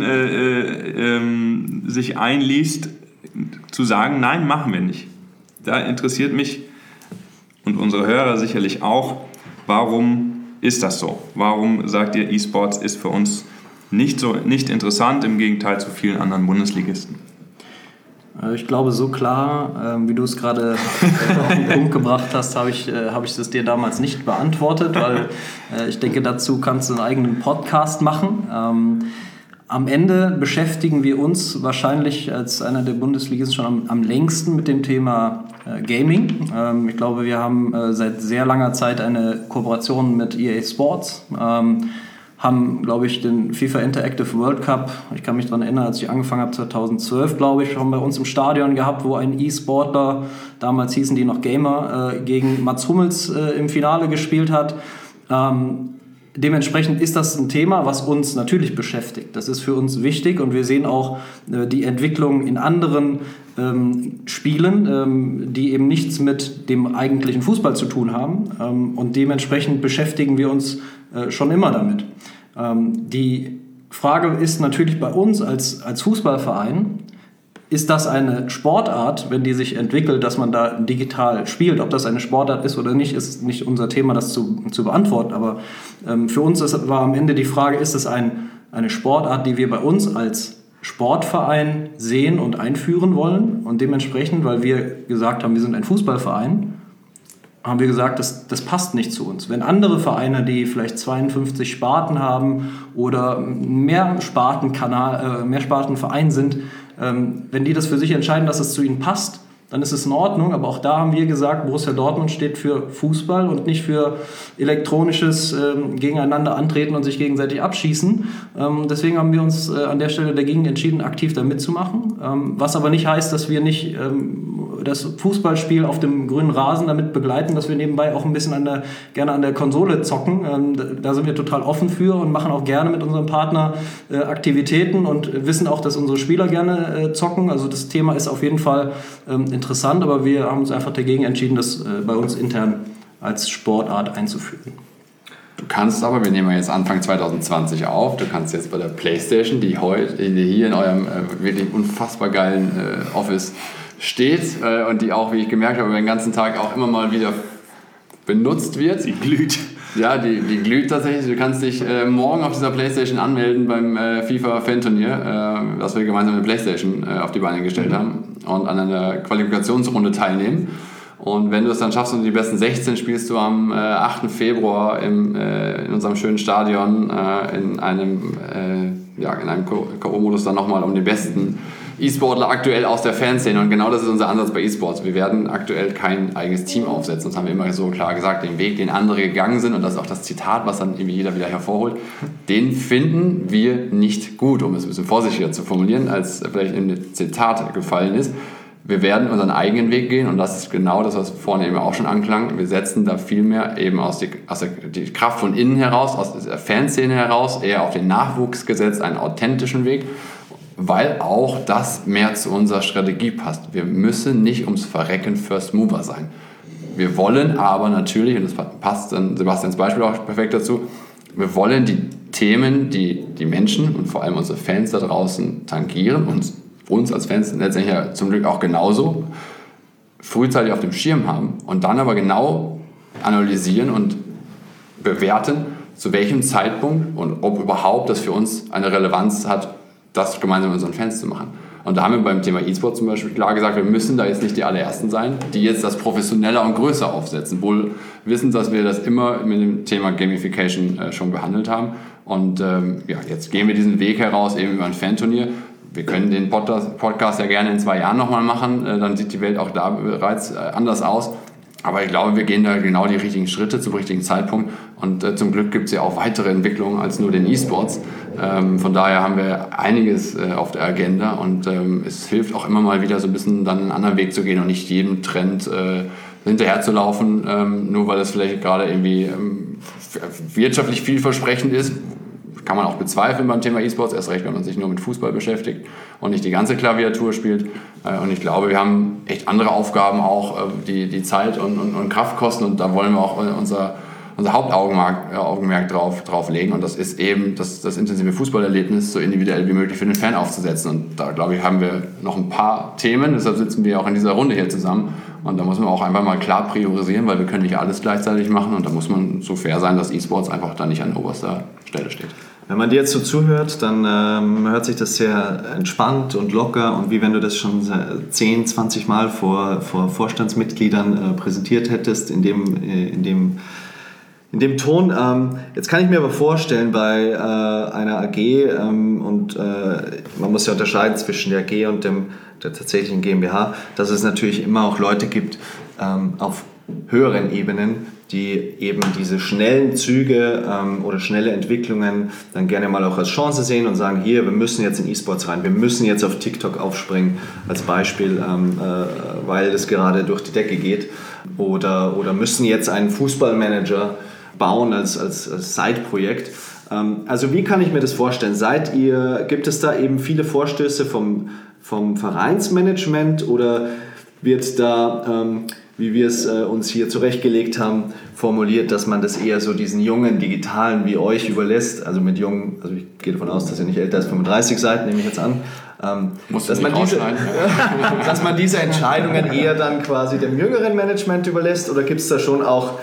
sich einliest, zu sagen, nein, machen wir nicht. Da interessiert mich und unsere Hörer sicherlich auch, warum ist das so? Warum sagt ihr, E-Sports ist für uns nicht interessant, im Gegenteil zu vielen anderen Bundesligisten? Ich glaube, so klar, wie du es gerade auf den Punkt gebracht hast, habe ich das dir damals nicht beantwortet, weil ich denke, dazu kannst du einen eigenen Podcast machen. Am Ende beschäftigen wir uns wahrscheinlich als einer der Bundesligisten schon am längsten mit dem Thema Gaming. Ich glaube, wir haben seit sehr langer Zeit eine Kooperation mit EA Sports, haben, glaube ich, den FIFA Interactive World Cup, ich kann mich daran erinnern, als ich angefangen habe, 2012, glaube ich, schon bei uns im Stadion gehabt, wo ein E-Sportler, damals hießen die noch Gamer, gegen Mats Hummels im Finale gespielt hat. Dementsprechend ist das ein Thema, was uns natürlich beschäftigt. Das ist für uns wichtig und wir sehen auch die Entwicklung in anderen Spielen, die eben nichts mit dem eigentlichen Fußball zu tun haben. Und dementsprechend beschäftigen wir uns schon immer damit. Die Frage ist natürlich bei uns als Fußballverein, ist das eine Sportart, wenn die sich entwickelt, dass man da digital spielt? Ob das eine Sportart ist oder nicht, ist nicht unser Thema, das zu beantworten. Aber für uns war am Ende die Frage, ist es eine Sportart, die wir bei uns als Sportverein sehen und einführen wollen? Und dementsprechend, weil wir gesagt haben, wir sind ein Fußballverein, haben wir gesagt, das passt nicht zu uns. Wenn andere Vereine, die vielleicht 52 Sparten haben oder mehr Spartenverein sind, wenn die das für sich entscheiden, dass es zu ihnen passt, dann ist es in Ordnung. Aber auch da haben wir gesagt, Borussia Dortmund steht für Fußball und nicht für elektronisches Gegeneinander antreten und sich gegenseitig abschießen. Deswegen haben wir uns an der Stelle dagegen entschieden, aktiv da mitzumachen. Was aber nicht heißt, dass wir nicht das Fußballspiel auf dem grünen Rasen damit begleiten, dass wir nebenbei auch ein bisschen gerne an der Konsole zocken. Da sind wir total offen für und machen auch gerne mit unserem Partner Aktivitäten und wissen auch, dass unsere Spieler gerne zocken. Also das Thema ist auf jeden Fall interessant, aber wir haben uns einfach dagegen entschieden, das bei uns intern als Sportart einzuführen. Du kannst aber, wir nehmen jetzt Anfang 2020 auf, du kannst jetzt bei der PlayStation, die hier in eurem wirklich unfassbar geilen Office steht und die auch, wie ich gemerkt habe, den ganzen Tag auch immer mal wieder benutzt wird. Sie glüht. Ja, die glüht tatsächlich. Du kannst dich morgen auf dieser Playstation anmelden beim FIFA-Fan-Turnier, das wir gemeinsam mit Playstation auf die Beine gestellt haben und an einer Qualifikationsrunde teilnehmen. Und wenn du es dann schaffst und die besten 16 spielst du am 8. Februar in unserem schönen Stadion in einem K.O.-Modus dann nochmal um den besten E-Sportler aktuell aus der Fanszene. Und genau das ist unser Ansatz bei E-Sports. Wir werden aktuell kein eigenes Team aufsetzen. Das haben wir immer so klar gesagt. Den Weg, den andere gegangen sind, und das ist auch das Zitat, was dann irgendwie jeder wieder hervorholt, den finden wir nicht gut, um es ein bisschen vorsichtiger zu formulieren, als vielleicht in dem Zitat gefallen ist. Wir werden unseren eigenen Weg gehen, und das ist genau das, was vorne eben auch schon anklang. Wir setzen da viel mehr eben aus die Kraft von innen heraus, aus der Fanszene heraus, eher auf den Nachwuchs gesetzt, einen authentischen Weg, weil auch das mehr zu unserer Strategie passt. Wir müssen nicht ums Verrecken First Mover sein. Wir wollen aber natürlich, und das passt dann Sebastians Beispiel auch perfekt dazu, wir wollen die Themen, die die Menschen und vor allem unsere Fans da draußen tangieren, uns als Fans letztendlich ja zum Glück auch genauso, frühzeitig auf dem Schirm haben und dann aber genau analysieren und bewerten, zu welchem Zeitpunkt und ob überhaupt das für uns eine Relevanz hat, das gemeinsam mit unseren Fans zu machen. Und da haben wir beim Thema E-Sport zum Beispiel klar gesagt, wir müssen da jetzt nicht die allerersten sein, die jetzt das professioneller und größer aufsetzen, wohl wissend, dass wir das immer mit dem Thema Gamification schon behandelt haben. Und jetzt gehen wir diesen Weg heraus, eben über ein Fanturnier. Wir können den Podcast ja gerne in 2 Jahren nochmal machen, dann sieht die Welt auch da bereits anders aus. Aber ich glaube, wir gehen da genau die richtigen Schritte zum richtigen Zeitpunkt. Und zum Glück gibt es ja auch weitere Entwicklungen als nur den E-Sports. Von daher haben wir einiges auf der Agenda. Und es hilft auch immer mal wieder so ein bisschen dann einen anderen Weg zu gehen und nicht jedem Trend hinterher zu laufen, nur weil es vielleicht gerade irgendwie wirtschaftlich vielversprechend ist. Kann man auch bezweifeln beim Thema E-Sports, erst recht, wenn man sich nur mit Fußball beschäftigt und nicht die ganze Klaviatur spielt. Und ich glaube, wir haben echt andere Aufgaben auch, die Zeit und Kraft kosten, und da wollen wir auch unser Hauptaugenmerk drauf legen. Und das ist eben das intensive Fußballerlebnis so individuell wie möglich für den Fan aufzusetzen. Und da, glaube ich, haben wir noch ein paar Themen, deshalb sitzen wir auch in dieser Runde hier zusammen. Und da muss man auch einfach mal klar priorisieren, weil wir können nicht alles gleichzeitig machen, und da muss man so fair sein, dass E-Sports einfach da nicht an oberster Stelle steht. Wenn man dir jetzt so zuhört, dann hört sich das sehr entspannt und locker, und wie wenn du das schon 10, 20 Mal vor Vorstandsmitgliedern präsentiert hättest, in dem Ton. Jetzt kann ich mir aber vorstellen, bei einer AG, und man muss ja unterscheiden zwischen der AG und der tatsächlichen GmbH, dass es natürlich immer auch Leute gibt auf höheren Ebenen, die eben diese schnellen Züge oder schnelle Entwicklungen dann gerne mal auch als Chance sehen und sagen, hier, wir müssen jetzt in E-Sports rein, wir müssen jetzt auf TikTok aufspringen, als Beispiel, weil das gerade durch die Decke geht, oder müssen jetzt einen Fußballmanager bauen als Side-Projekt. Also wie kann ich mir das vorstellen? Gibt es da eben viele Vorstöße vom Vereinsmanagement, oder wird da, wie wir es uns hier zurechtgelegt haben, formuliert, dass man das eher so diesen jungen Digitalen wie euch überlässt? Also mit jungen, also ich gehe davon aus, dass ihr nicht älter als 35 seid, nehme ich jetzt an. Dass man diese Entscheidungen eher dann quasi dem jüngeren Management überlässt, oder gibt es da schon auch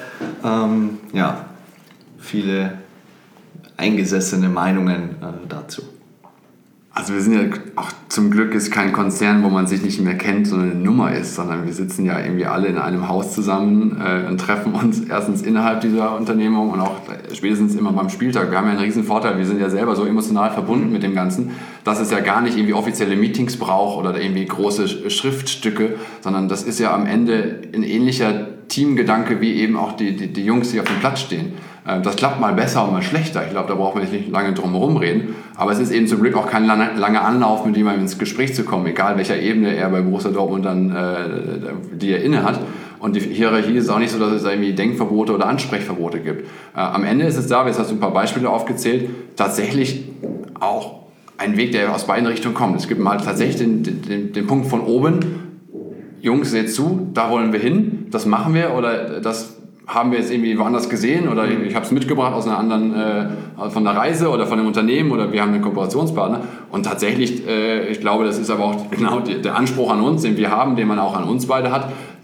viele eingesessene Meinungen dazu? Also wir sind ja auch, zum Glück ist kein Konzern, wo man sich nicht mehr kennt, sondern eine Nummer ist, sondern wir sitzen ja irgendwie alle in einem Haus zusammen und treffen uns erstens innerhalb dieser Unternehmung und auch spätestens immer beim Spieltag. Wir haben ja einen riesen Vorteil, wir sind ja selber so emotional verbunden mit dem Ganzen, dass es ja gar nicht irgendwie offizielle Meetings braucht oder irgendwie große Schriftstücke, sondern das ist ja am Ende ein ähnlicher Teamgedanke wie eben auch die Jungs, die auf dem Platz stehen. Das klappt mal besser und mal schlechter. Ich glaube, da braucht man nicht lange drum herum reden. Aber es ist eben zum Glück auch kein langer Anlauf, mit jemandem ins Gespräch zu kommen, egal welcher Ebene er bei Borussia Dortmund dann die er inne hat. Und die Hierarchie ist auch nicht so, dass es irgendwie Denkverbote oder Ansprechverbote gibt. Am Ende ist es da, jetzt hast du ein paar Beispiele aufgezählt, tatsächlich auch ein Weg, der aus beiden Richtungen kommt. Es gibt mal tatsächlich den Punkt von oben, Jungs, seht zu, da wollen wir hin, das machen wir, oder das haben wir jetzt irgendwie woanders gesehen, oder ich habe es mitgebracht aus einer anderen, von der Reise oder von einem Unternehmen, oder wir haben einen Kooperationspartner. Und tatsächlich, ich glaube, das ist aber auch genau der Anspruch an uns, den wir haben, den man auch an uns beide hat,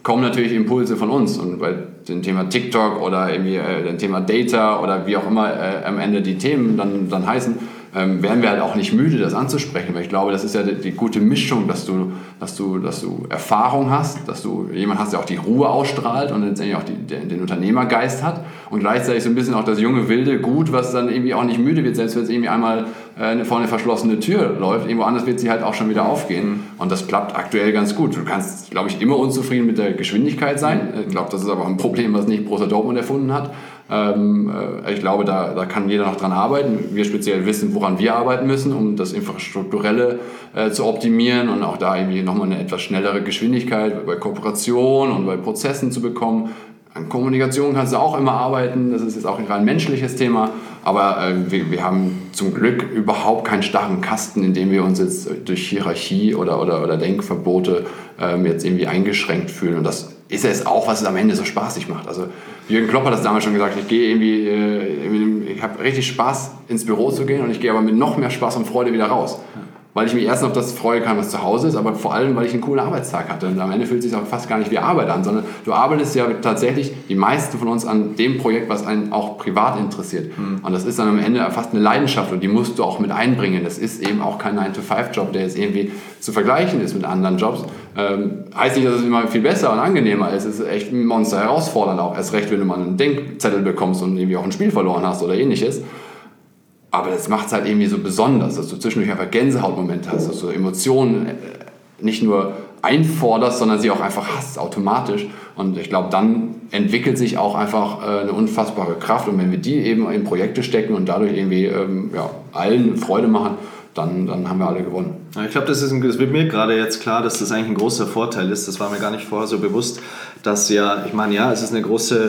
kommen natürlich Impulse von uns. Und bei dem Thema TikTok oder irgendwie dem Thema Data oder wie auch immer am Ende die Themen dann heißen, werden wir halt auch nicht müde, das anzusprechen. Weil ich glaube, das ist ja die gute Mischung, dass du Erfahrung hast, dass du jemand hast, der auch die Ruhe ausstrahlt und letztendlich auch den Unternehmergeist hat und gleichzeitig so ein bisschen auch das junge wilde Gut, was dann irgendwie auch nicht müde wird, selbst wenn es irgendwie einmal vor eine verschlossene Tür läuft. Irgendwo anders wird sie halt auch schon wieder aufgehen. Und das klappt aktuell ganz gut. Du kannst, glaube ich, immer unzufrieden mit der Geschwindigkeit sein. Ich glaube, das ist aber ein Problem, was nicht Borussia Dortmund erfunden hat. Ich glaube, da kann jeder noch dran arbeiten. Wir speziell wissen, woran wir arbeiten müssen, um das Infrastrukturelle zu optimieren und auch da irgendwie nochmal eine etwas schnellere Geschwindigkeit bei Kooperation und bei Prozessen zu bekommen. An Kommunikation kannst du auch immer arbeiten, das ist jetzt auch ein rein menschliches Thema, aber wir haben zum Glück überhaupt keinen starren Kasten, in dem wir uns jetzt durch Hierarchie oder Denkverbote jetzt irgendwie eingeschränkt fühlen und das ist es auch, was es am Ende so spaßig macht. Also Jürgen Klopp hat das damals schon gesagt, ich habe richtig Spaß ins Büro zu gehen und ich gehe aber mit noch mehr Spaß und Freude wieder raus. Weil ich mich erst auf das freuen kann, was zu Hause ist, aber vor allem, weil ich einen coolen Arbeitstag hatte. Und am Ende fühlt es sich auch fast gar nicht wie Arbeit an, sondern du arbeitest ja tatsächlich, die meisten von uns, an dem Projekt, was einen auch privat interessiert. Und das ist dann am Ende fast eine Leidenschaft und die musst du auch mit einbringen. Das ist eben auch kein 9-to-5-Job, der jetzt irgendwie zu vergleichen ist mit anderen Jobs. Heißt nicht, dass es immer viel besser und angenehmer ist. Es ist echt ein Monster herausfordernd, auch erst recht, wenn du mal einen Denkzettel bekommst und irgendwie auch ein Spiel verloren hast oder ähnliches. Aber das macht es halt irgendwie so besonders, dass du zwischendurch einfach Gänsehautmomente hast, dass du Emotionen nicht nur einforderst, sondern sie auch einfach hast, automatisch. Und ich glaube, dann entwickelt sich auch einfach eine unfassbare Kraft. Und wenn wir die eben in Projekte stecken und dadurch irgendwie allen Freude machen, dann haben wir alle gewonnen. Ich glaube, das wird mir gerade jetzt klar, dass das eigentlich ein großer Vorteil ist. Das war mir gar nicht vorher so bewusst, dass es ist eine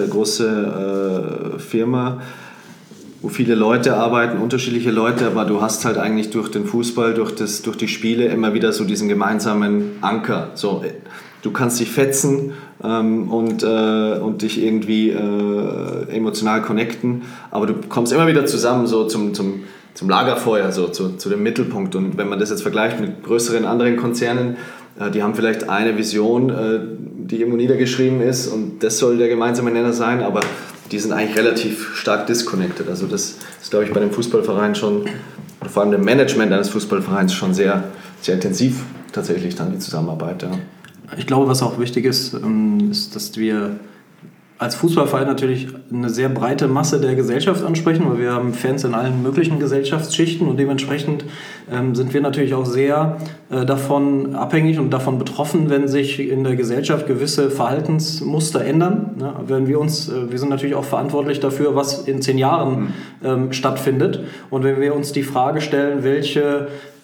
große Firma, wo viele Leute arbeiten, unterschiedliche Leute, aber du hast halt eigentlich durch den Fußball, durch die Spiele immer wieder so diesen gemeinsamen Anker. So, du kannst dich fetzen und dich irgendwie emotional connecten, aber du kommst immer wieder zusammen so zum Lagerfeuer, so zu dem Mittelpunkt. Und wenn man das jetzt vergleicht mit größeren anderen Konzernen, die haben vielleicht eine Vision, die irgendwo niedergeschrieben ist und das soll der gemeinsame Nenner sein, aber die sind eigentlich relativ stark disconnected. Also das ist, glaube ich, bei dem Fußballverein schon, vor allem dem Management eines Fußballvereins schon sehr, sehr intensiv tatsächlich dann die Zusammenarbeit. Ja. Ich glaube, was auch wichtig ist, ist, dass wir als Fußballverein natürlich eine sehr breite Masse der Gesellschaft ansprechen, weil wir haben Fans in allen möglichen Gesellschaftsschichten und dementsprechend sind wir natürlich auch sehr davon abhängig und davon betroffen, wenn sich in der Gesellschaft gewisse Verhaltensmuster ändern. Ne? Wir sind natürlich auch verantwortlich dafür, was in 10 Jahren stattfindet. Und wenn wir uns die Frage stellen, welche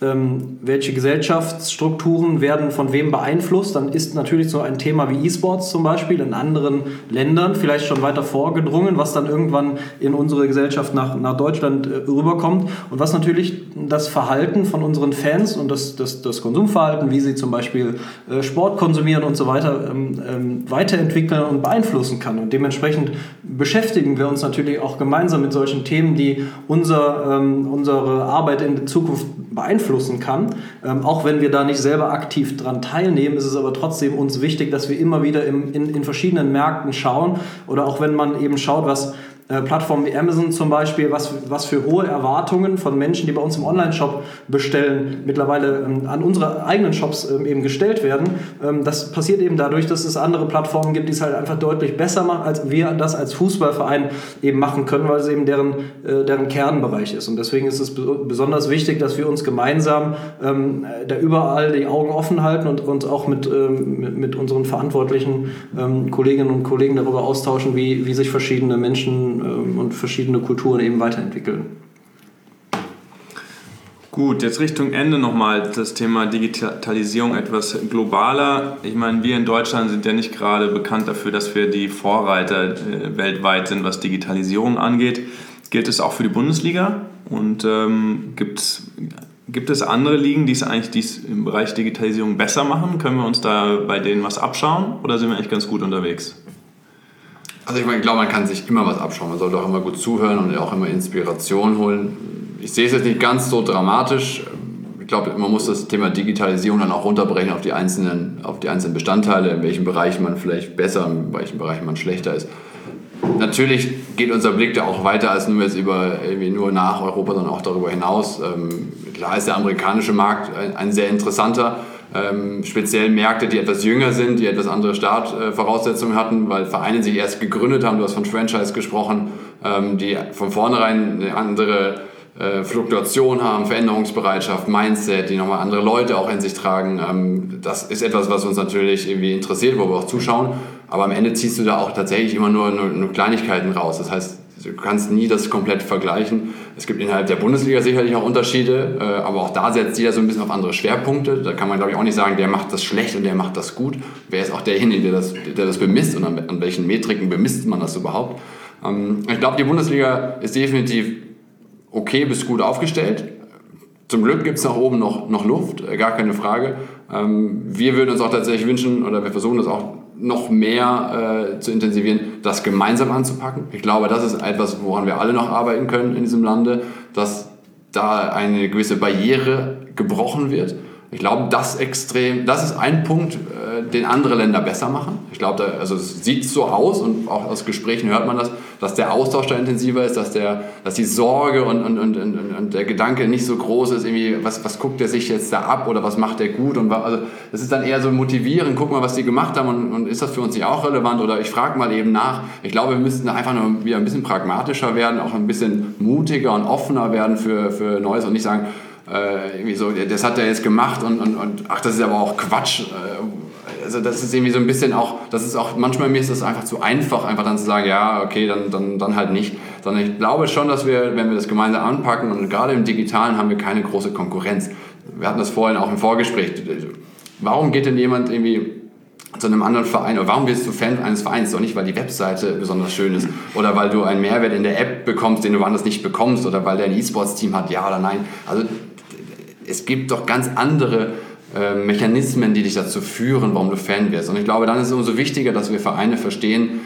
Gesellschaftsstrukturen werden von wem beeinflusst, dann ist natürlich so ein Thema wie E-Sports zum Beispiel in anderen Ländern vielleicht schon weiter vorgedrungen, was dann irgendwann in unsere Gesellschaft nach Deutschland rüberkommt und was natürlich das Verhalten von unseren Fans und das Konsumverhalten, wie sie zum Beispiel Sport konsumieren und so weiter, weiterentwickeln und beeinflussen kann. Und dementsprechend beschäftigen wir uns natürlich auch gemeinsam mit solchen Themen, die unsere Arbeit in der Zukunft beeinflussen kann. Auch wenn wir da nicht selber aktiv dran teilnehmen, ist es aber trotzdem uns wichtig, dass wir immer wieder in verschiedenen Märkten schauen oder auch wenn man eben schaut, was Plattformen wie Amazon zum Beispiel, was für hohe Erwartungen von Menschen, die bei uns im Online-Shop bestellen, mittlerweile an unsere eigenen Shops eben gestellt werden. Das passiert eben dadurch, dass es andere Plattformen gibt, die es halt einfach deutlich besser machen, als wir das als Fußballverein eben machen können, weil es eben deren Kernbereich ist. Und deswegen ist es besonders wichtig, dass wir uns gemeinsam da überall die Augen offen halten und uns auch mit unseren verantwortlichen Kolleginnen und Kollegen darüber austauschen, wie sich verschiedene Menschen und verschiedene Kulturen eben weiterentwickeln. Gut, jetzt Richtung Ende nochmal das Thema Digitalisierung etwas globaler. Ich meine, wir in Deutschland sind ja nicht gerade bekannt dafür, dass wir die Vorreiter weltweit sind, was Digitalisierung angeht. Gilt es auch für die Bundesliga? Und gibt es andere Ligen, die es im Bereich Digitalisierung besser machen? Können wir uns da bei denen was abschauen oder sind wir eigentlich ganz gut unterwegs? Also ich glaube, man kann sich immer was abschauen. Man sollte auch immer gut zuhören und auch immer Inspiration holen. Ich sehe es jetzt nicht ganz so dramatisch. ich glaube, man muss das Thema Digitalisierung dann auch runterbrechen auf die einzelnen Bestandteile, in welchen Bereichen man vielleicht besser, in welchen Bereichen man schlechter ist. Natürlich geht unser Blick da auch weiter als nur jetzt nur nach Europa, sondern auch darüber hinaus. Klar ist der amerikanische Markt ein sehr interessanter, speziell Märkte, die etwas jünger sind, die etwas andere Startvoraussetzungen hatten, weil Vereine sich erst gegründet haben, du hast von Franchise gesprochen, die von vornherein eine andere Fluktuation haben, Veränderungsbereitschaft, Mindset, die nochmal andere Leute auch in sich tragen. Das ist etwas, was uns natürlich irgendwie interessiert, wo wir auch zuschauen. Aber am Ende ziehst du da auch tatsächlich immer nur Kleinigkeiten raus. Das heißt, du kannst nie das komplett vergleichen. Es gibt innerhalb der Bundesliga sicherlich auch Unterschiede, aber auch da setzt jeder so ein bisschen auf andere Schwerpunkte. Da kann man, glaube ich, auch nicht sagen, der macht das schlecht und der macht das gut. Wer ist auch derjenige, der das bemisst und an welchen Metriken bemisst man das überhaupt? Ich glaube, die Bundesliga ist definitiv okay bis gut aufgestellt. Zum Glück gibt es nach oben noch Luft, gar keine Frage. Wir würden uns auch tatsächlich wünschen, oder wir versuchen das auch noch mehr zu intensivieren, das gemeinsam anzupacken. Ich glaube, das ist etwas, woran wir alle noch arbeiten können in diesem Lande, dass da eine gewisse Barriere gebrochen wird. Ich glaube, das ist ein Punkt, den andere Länder besser machen. Ich glaube, es sieht so aus und auch aus Gesprächen hört man das, dass der Austausch da intensiver ist, dass die Sorge und der Gedanke nicht so groß ist, irgendwie, was guckt der sich jetzt da ab oder was macht der gut? Also das ist dann eher so motivierend, guck mal, was die gemacht haben und ist das für uns nicht auch relevant oder ich frage mal eben nach. Ich glaube, wir müssten einfach nur wieder ein bisschen pragmatischer werden, auch ein bisschen mutiger und offener werden für Neues und nicht sagen, irgendwie so, das hat er jetzt gemacht und ach, das ist aber auch Quatsch. Also das ist irgendwie so ein bisschen auch, das ist auch, manchmal mir ist das einfach zu einfach dann zu sagen, ja, okay, dann halt nicht. Sondern ich glaube schon, dass wir, wenn wir das gemeinsam anpacken und gerade im Digitalen haben wir keine große Konkurrenz. Wir hatten das vorhin auch im Vorgespräch. Warum geht denn jemand irgendwie zu einem anderen Verein oder warum wirst du Fan eines Vereins? Doch nicht, weil die Webseite besonders schön ist oder weil du einen Mehrwert in der App bekommst, den du woanders nicht bekommst oder weil der ein E-Sports-Team hat, ja oder nein. Also es gibt doch ganz andere Mechanismen, die dich dazu führen, warum du Fan wirst. Und ich glaube, dann ist es umso wichtiger, dass wir Vereine verstehen,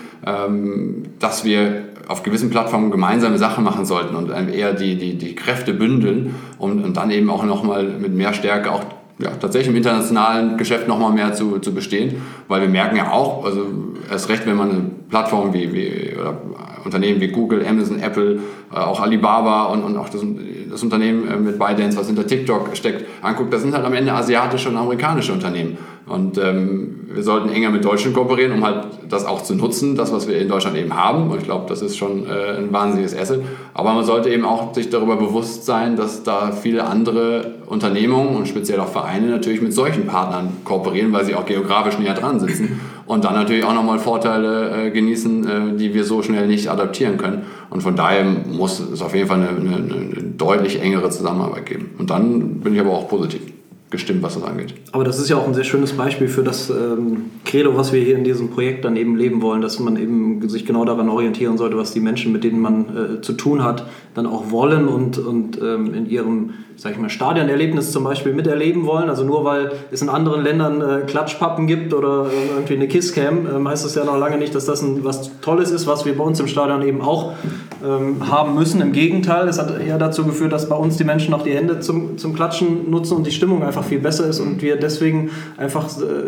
dass wir auf gewissen Plattformen gemeinsame Sachen machen sollten und eher die Kräfte bündeln und dann eben auch nochmal mit mehr Stärke auch tatsächlich im internationalen Geschäft nochmal mehr zu bestehen. Weil wir merken ja auch, also erst recht, wenn man eine Plattform oder Unternehmen wie Google, Amazon, Apple, auch Alibaba und auch das Unternehmen mit ByteDance, was hinter TikTok steckt, anguckt, das sind halt am Ende asiatische und amerikanische Unternehmen. Und wir sollten enger mit Deutschen kooperieren, um halt das auch zu nutzen, das, was wir in Deutschland eben haben. Und ich glaube, das ist schon ein wahnsinniges Asset. Aber man sollte eben auch sich darüber bewusst sein, dass da viele andere Unternehmungen und speziell auch Vereine natürlich mit solchen Partnern kooperieren, weil sie auch geografisch näher dran sitzen und dann natürlich auch nochmal Vorteile genießen, die wir so schnell nicht adaptieren können. Und von daher muss es auf jeden Fall eine deutlich engere Zusammenarbeit geben. Und dann bin ich aber auch positiv gestimmt, was das angeht. Aber das ist ja auch ein sehr schönes Beispiel für das Credo, was wir hier in diesem Projekt dann eben leben wollen, dass man eben sich genau daran orientieren sollte, was die Menschen, mit denen man zu tun hat, dann auch wollen und in ihrem, sag ich mal, Stadionerlebnis zum Beispiel miterleben wollen. Also nur weil es in anderen Ländern Klatschpappen gibt oder irgendwie eine Kisscam, heißt das ja noch lange nicht, dass das was Tolles ist, was wir bei uns im Stadion eben auch haben müssen. Im Gegenteil, es hat eher dazu geführt, dass bei uns die Menschen auch die Hände zum Klatschen nutzen und die Stimmung einfach viel besser ist und wir deswegen einfach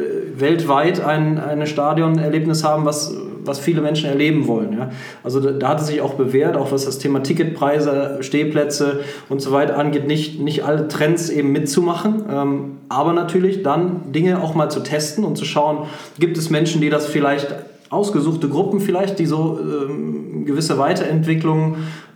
weltweit ein Stadionerlebnis haben, was viele Menschen erleben wollen. Ja? Also da hat es sich auch bewährt, auch was das Thema Ticketpreise, Stehplätze und so weiter angeht, nicht alle Trends eben mitzumachen, aber natürlich dann Dinge auch mal zu testen und zu schauen, gibt es Menschen, die das vielleicht, ausgesuchte Gruppen vielleicht, die so gewisse Weiterentwicklungen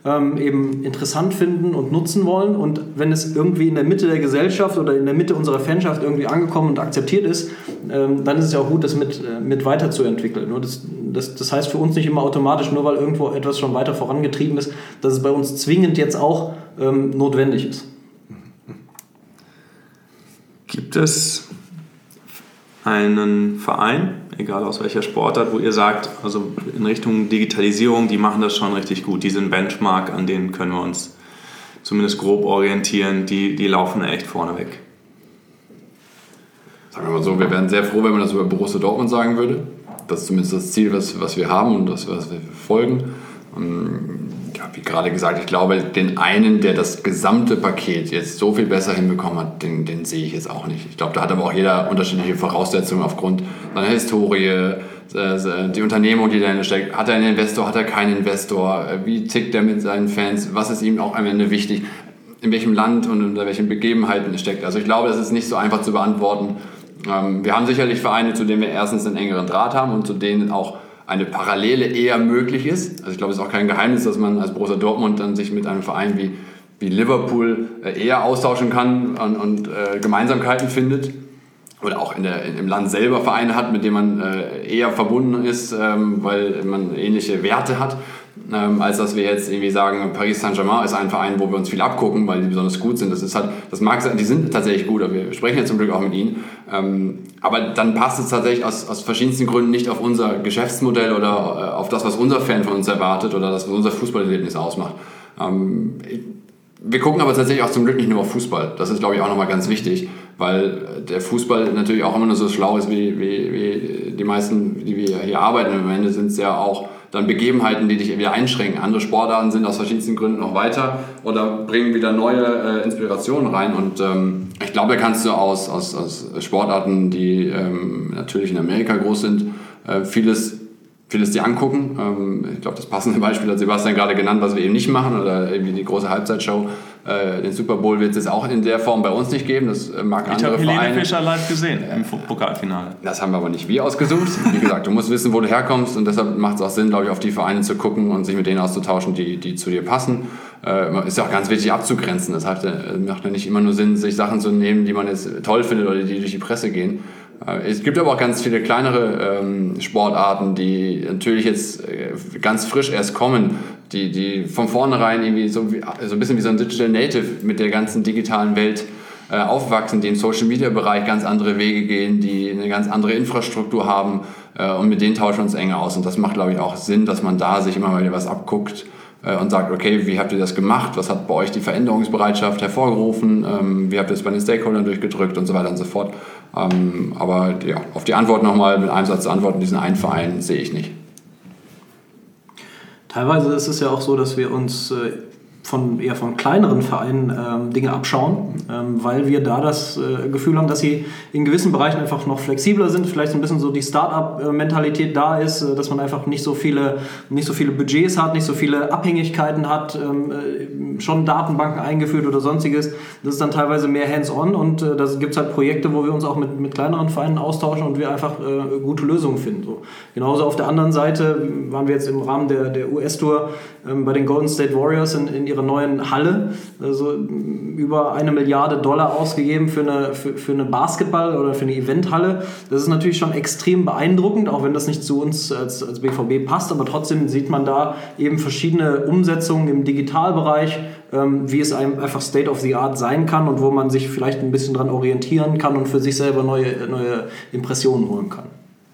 eben interessant finden und nutzen wollen und wenn es irgendwie in der Mitte der Gesellschaft oder in der Mitte unserer Fanschaft irgendwie angekommen und akzeptiert ist, dann ist es ja auch gut, das mit weiterzuentwickeln. Nur das heißt für uns nicht immer automatisch, nur weil irgendwo etwas schon weiter vorangetrieben ist, dass es bei uns zwingend jetzt auch notwendig ist. Gibt es einen Verein, egal aus welcher Sportart, wo ihr sagt, also in Richtung Digitalisierung, die machen das schon richtig gut, die sind Benchmark, an denen können wir uns zumindest grob orientieren, die laufen echt vorne weg? Sagen wir mal so, wir wären sehr froh, wenn man das über Borussia Dortmund sagen würde. Das ist zumindest das Ziel, was wir haben und das, was wir verfolgen. Ja, wie gerade gesagt, ich glaube, den einen, der das gesamte Paket jetzt so viel besser hinbekommen hat, den sehe ich jetzt auch nicht. Ich glaube, da hat aber auch jeder unterschiedliche Voraussetzungen aufgrund seiner Historie, die Unternehmung, die dahinter steckt. Hat er einen Investor, hat er keinen Investor? Wie tickt er mit seinen Fans? Was ist ihm auch am Ende wichtig? In welchem Land und unter welchen Begebenheiten es steckt? Also ich glaube, das ist nicht so einfach zu beantworten. Wir haben sicherlich Vereine, zu denen wir erstens einen engeren Draht haben und zu denen auch eine Parallele eher möglich ist. Also ich glaube, es ist auch kein Geheimnis, dass man als Borussia Dortmund dann sich mit einem Verein wie Liverpool eher austauschen kann und Gemeinsamkeiten findet. Oder auch im Land selber Vereine hat, mit denen man eher verbunden ist, weil man ähnliche Werte hat, als dass wir jetzt irgendwie sagen, Paris Saint-Germain ist ein Verein, wo wir uns viel abgucken, weil die besonders gut sind. Das mag sein, die sind tatsächlich gut, aber wir sprechen ja zum Glück auch mit ihnen. Aber dann passt es tatsächlich aus verschiedensten Gründen nicht auf unser Geschäftsmodell oder auf das, was unser Fan von uns erwartet oder das, was unser Fußballerlebnis ausmacht. Wir gucken aber tatsächlich auch zum Glück nicht nur auf Fußball. Das ist, glaube ich, auch nochmal ganz wichtig, weil der Fußball natürlich auch immer nur so schlau ist wie die meisten, die wir hier arbeiten. Am Ende sind es ja auch dann Begebenheiten, die dich wieder einschränken. Andere Sportarten sind aus verschiedensten Gründen noch weiter oder bringen wieder neue Inspirationen rein. Und ich glaube, da kannst du aus Sportarten, die natürlich in Amerika groß sind, vieles dir angucken. Ich glaube, das passende Beispiel hat Sebastian gerade genannt, was wir eben nicht machen, oder irgendwie die große Halbzeitshow. Den Super Bowl wird es auch in der Form bei uns nicht geben. Das mag andere Vereine. Ich habe Helene Fischer live gesehen im Pokalfinale. Das haben wir aber nicht wir ausgesucht. Wie gesagt, du musst wissen, wo du herkommst, und deshalb macht es auch Sinn, glaube ich, auf die Vereine zu gucken und sich mit denen auszutauschen, die zu dir passen. Ist ja auch ganz wichtig abzugrenzen. Das macht ja nicht immer nur Sinn, sich Sachen zu nehmen, die man jetzt toll findet oder die durch die Presse gehen. Es gibt aber auch ganz viele kleinere Sportarten, die natürlich jetzt ganz frisch erst kommen, die von vornherein irgendwie so ein bisschen wie so ein Digital Native mit der ganzen digitalen Welt aufwachsen, die im Social Media Bereich ganz andere Wege gehen, die eine ganz andere Infrastruktur haben, und mit denen tauschen wir uns enger aus. Und das macht, glaube ich, auch Sinn, dass man da sich immer mal wieder was abguckt und sagt, okay, wie habt ihr das gemacht? Was hat bei euch die Veränderungsbereitschaft hervorgerufen? Wie habt ihr es bei den Stakeholdern durchgedrückt und so weiter und so fort? Aber ja, auf die Antwort nochmal mit einem Satz zu antworten, diesen einen Verein sehe ich nicht. Teilweise ist es ja auch so, dass wir uns eher von kleineren Vereinen Dinge abschauen, weil wir da das Gefühl haben, dass sie in gewissen Bereichen einfach noch flexibler sind, vielleicht so ein bisschen so die Start-up-Mentalität da ist, dass man einfach nicht so viele Budgets hat, nicht so viele Abhängigkeiten hat, schon Datenbanken eingeführt oder sonstiges. Das ist dann teilweise mehr hands-on, und da gibt es halt Projekte, wo wir uns auch mit kleineren Vereinen austauschen und wir einfach gute Lösungen finden. So. Genauso auf der anderen Seite waren wir jetzt im Rahmen der US-Tour bei den Golden State Warriors in ihrer neuen Halle, also über $1 Milliarde ausgegeben für eine Basketball- oder für eine Eventhalle. Das ist natürlich schon extrem beeindruckend, auch wenn das nicht zu uns als BVB passt, aber trotzdem sieht man da eben verschiedene Umsetzungen im Digitalbereich, wie es einfach State of the Art sein kann und wo man sich vielleicht ein bisschen dran orientieren kann und für sich selber neue Impressionen holen kann.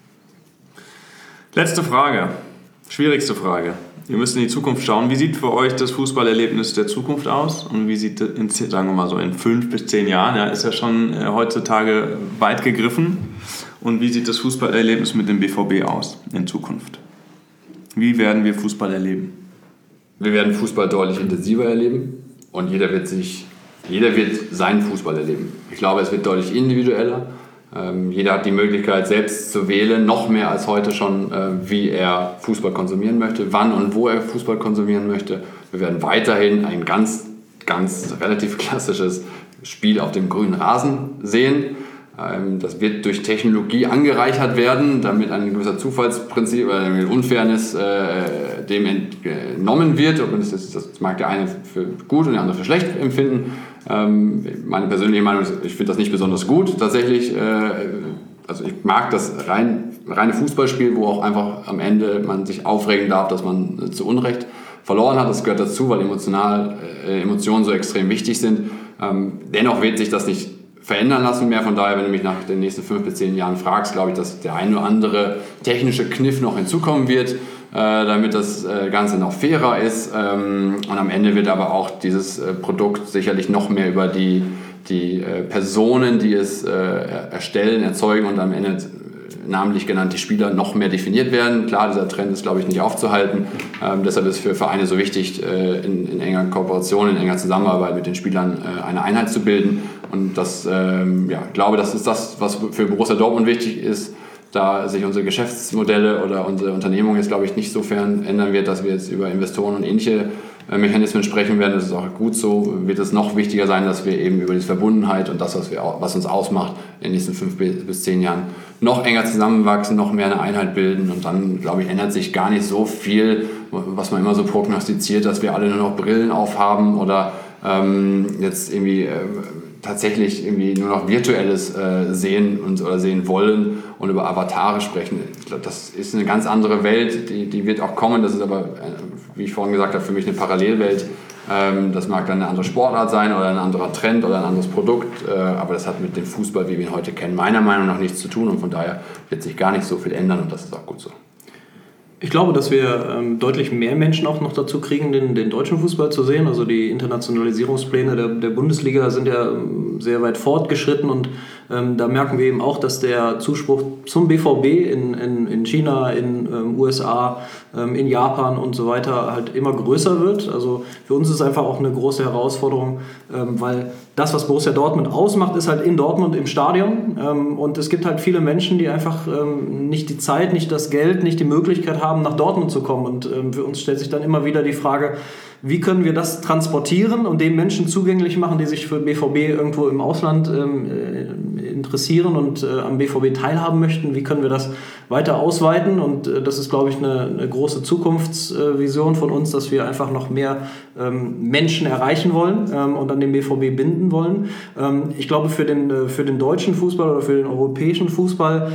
Letzte Frage, schwierigste Frage. Ihr müsst in die Zukunft schauen. Wie sieht für euch das Fußballerlebnis der Zukunft aus? Und wie sieht sagen wir mal so in 5 bis 10 Jahren, ja, ist ja schon heutzutage weit gegriffen. Und wie sieht das Fußballerlebnis mit dem BVB aus in Zukunft? Wie werden wir Fußball erleben? Wir werden Fußball deutlich intensiver erleben, und jeder wird seinen Fußball erleben. Ich glaube, es wird deutlich individueller. Jeder hat die Möglichkeit, selbst zu wählen, noch mehr als heute schon, wie er Fußball konsumieren möchte, wann und wo er Fußball konsumieren möchte. Wir werden weiterhin ein ganz, ganz relativ klassisches Spiel auf dem grünen Rasen sehen. Das wird durch Technologie angereichert werden, damit ein gewisser Zufallsprinzip oder eine Unfairness dem entnommen wird. Das mag der eine für gut und der andere für schlecht empfinden. Meine persönliche Meinung ist, ich finde das nicht besonders gut tatsächlich. Also ich mag das reine Fußballspiel, wo auch einfach am Ende man sich aufregen darf, dass man zu Unrecht verloren hat. Das gehört dazu, weil Emotionen so extrem wichtig sind. Dennoch wird sich das nicht verändern lassen mehr. Von daher, wenn du mich nach den nächsten 5 bis 10 Jahren fragst, glaube ich, dass der ein oder andere technische Kniff noch hinzukommen wird, damit das Ganze noch fairer ist. Und am Ende wird aber auch dieses Produkt sicherlich noch mehr über die Personen, die es erstellen, erzeugen und am Ende namentlich genannte Spieler noch mehr definiert werden. Klar, dieser Trend ist, glaube ich, nicht aufzuhalten. Deshalb ist es für Vereine so wichtig, in enger Kooperation, in enger Zusammenarbeit mit den Spielern eine Einheit zu bilden. Und das, glaube, das ist das, was für Borussia Dortmund wichtig ist, da sich unsere Geschäftsmodelle oder unsere Unternehmung jetzt, glaube ich, nicht sofern ändern wird, dass wir jetzt über Investoren und ähnliche Mechanismen sprechen werden. Das ist auch gut so. Wird es noch wichtiger sein, dass wir eben über diese Verbundenheit und das, was uns ausmacht, in den nächsten 5 bis 10 Jahren noch enger zusammenwachsen, noch mehr eine Einheit bilden. Und dann, glaube ich, ändert sich gar nicht so viel, was man immer so prognostiziert, dass wir alle nur noch Brillen aufhaben oder jetzt irgendwie tatsächlich irgendwie nur noch Virtuelles sehen oder sehen wollen und über Avatare sprechen. Ich glaube, das ist eine ganz andere Welt, die wird auch kommen. Das ist aber, wie ich vorhin gesagt habe, für mich eine Parallelwelt. Das mag dann eine andere Sportart sein oder ein anderer Trend oder ein anderes Produkt, aber das hat mit dem Fußball, wie wir ihn heute kennen, meiner Meinung nach nichts zu tun und von daher wird sich gar nicht so viel ändern und das ist auch gut so. Ich glaube, dass wir deutlich mehr Menschen auch noch dazu kriegen, den deutschen Fußball zu sehen. Also die Internationalisierungspläne der Bundesliga sind ja sehr weit fortgeschritten und da merken wir eben auch, dass der Zuspruch zum BVB in China, in USA, in Japan und so weiter halt immer größer wird. Also für uns ist es einfach auch eine große Herausforderung, weil das, was Borussia Dortmund ausmacht, ist halt in Dortmund im Stadion und es gibt halt viele Menschen, die einfach nicht die Zeit, nicht das Geld, nicht die Möglichkeit haben, nach Dortmund zu kommen und für uns stellt sich dann immer wieder die Frage, wie können wir das transportieren und den Menschen zugänglich machen, die sich für BVB irgendwo im Ausland interessieren und am BVB teilhaben möchten? Wie können wir das weiter ausweiten? Und das ist, glaube ich, eine große Zukunftsvision von uns, dass wir einfach noch mehr Menschen erreichen wollen und an den BVB binden wollen. Ich glaube, für den deutschen Fußball oder für den europäischen Fußball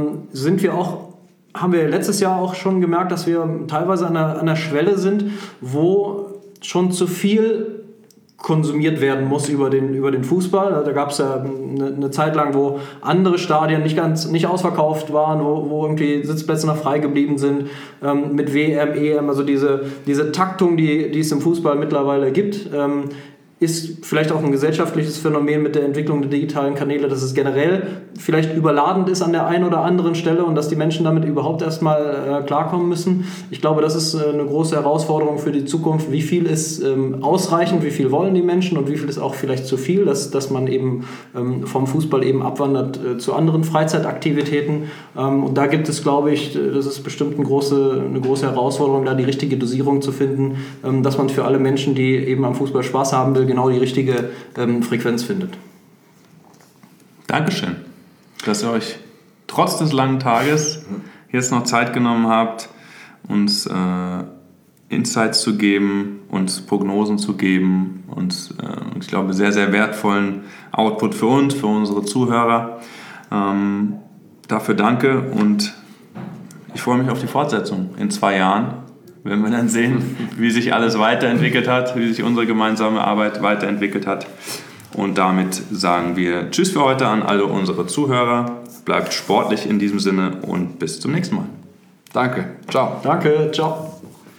haben wir letztes Jahr auch schon gemerkt, dass wir teilweise an einer Schwelle sind, wo schon zu viel konsumiert werden muss über den Fußball. Da gab es ja eine Zeit lang, wo andere Stadien nicht ausverkauft waren, wo irgendwie Sitzplätze noch frei geblieben sind, mit WM, EM, also diese Taktung, die es im Fußball mittlerweile gibt, ist vielleicht auch ein gesellschaftliches Phänomen mit der Entwicklung der digitalen Kanäle, dass es generell vielleicht überladend ist an der einen oder anderen Stelle und dass die Menschen damit überhaupt erstmal klarkommen müssen. Ich glaube, das ist eine große Herausforderung für die Zukunft. Wie viel ist ausreichend, wie viel wollen die Menschen und wie viel ist auch vielleicht zu viel, dass man eben vom Fußball eben abwandert zu anderen Freizeitaktivitäten. Und da gibt es, glaube ich, das ist bestimmt eine große Herausforderung, da die richtige Dosierung zu finden, dass man für alle Menschen, die eben am Fußball Spaß haben will, genau die richtige Frequenz findet. Dankeschön, dass ihr euch trotz des langen Tages jetzt noch Zeit genommen habt, uns Insights zu geben, uns Prognosen zu geben und ich glaube sehr, sehr wertvollen Output für uns, für unsere Zuhörer. Dafür danke und ich freue mich auf die Fortsetzung in 2 Jahren. Wenn wir dann sehen, wie sich alles weiterentwickelt hat, wie sich unsere gemeinsame Arbeit weiterentwickelt hat. Und damit sagen wir Tschüss für heute an alle unsere Zuhörer. Bleibt sportlich in diesem Sinne und bis zum nächsten Mal. Danke. Ciao. Danke. Ciao.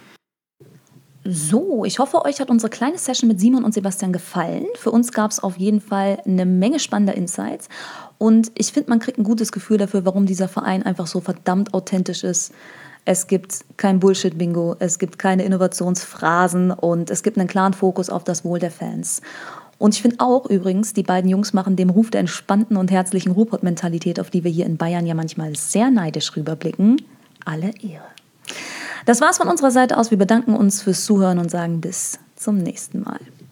So, ich hoffe, euch hat unsere kleine Session mit Simon und Sebastian gefallen. Für uns gab es auf jeden Fall eine Menge spannender Insights. Und ich finde, man kriegt ein gutes Gefühl dafür, warum dieser Verein einfach so verdammt authentisch ist. Es gibt kein Bullshit-Bingo, es gibt keine Innovationsphrasen und es gibt einen klaren Fokus auf das Wohl der Fans. Und ich finde auch übrigens, die beiden Jungs machen dem Ruf der entspannten und herzlichen Ruhrpott-Mentalität, auf die wir hier in Bayern ja manchmal sehr neidisch rüberblicken, alle Ehre. Das war's von unserer Seite aus. Wir bedanken uns fürs Zuhören und sagen bis zum nächsten Mal.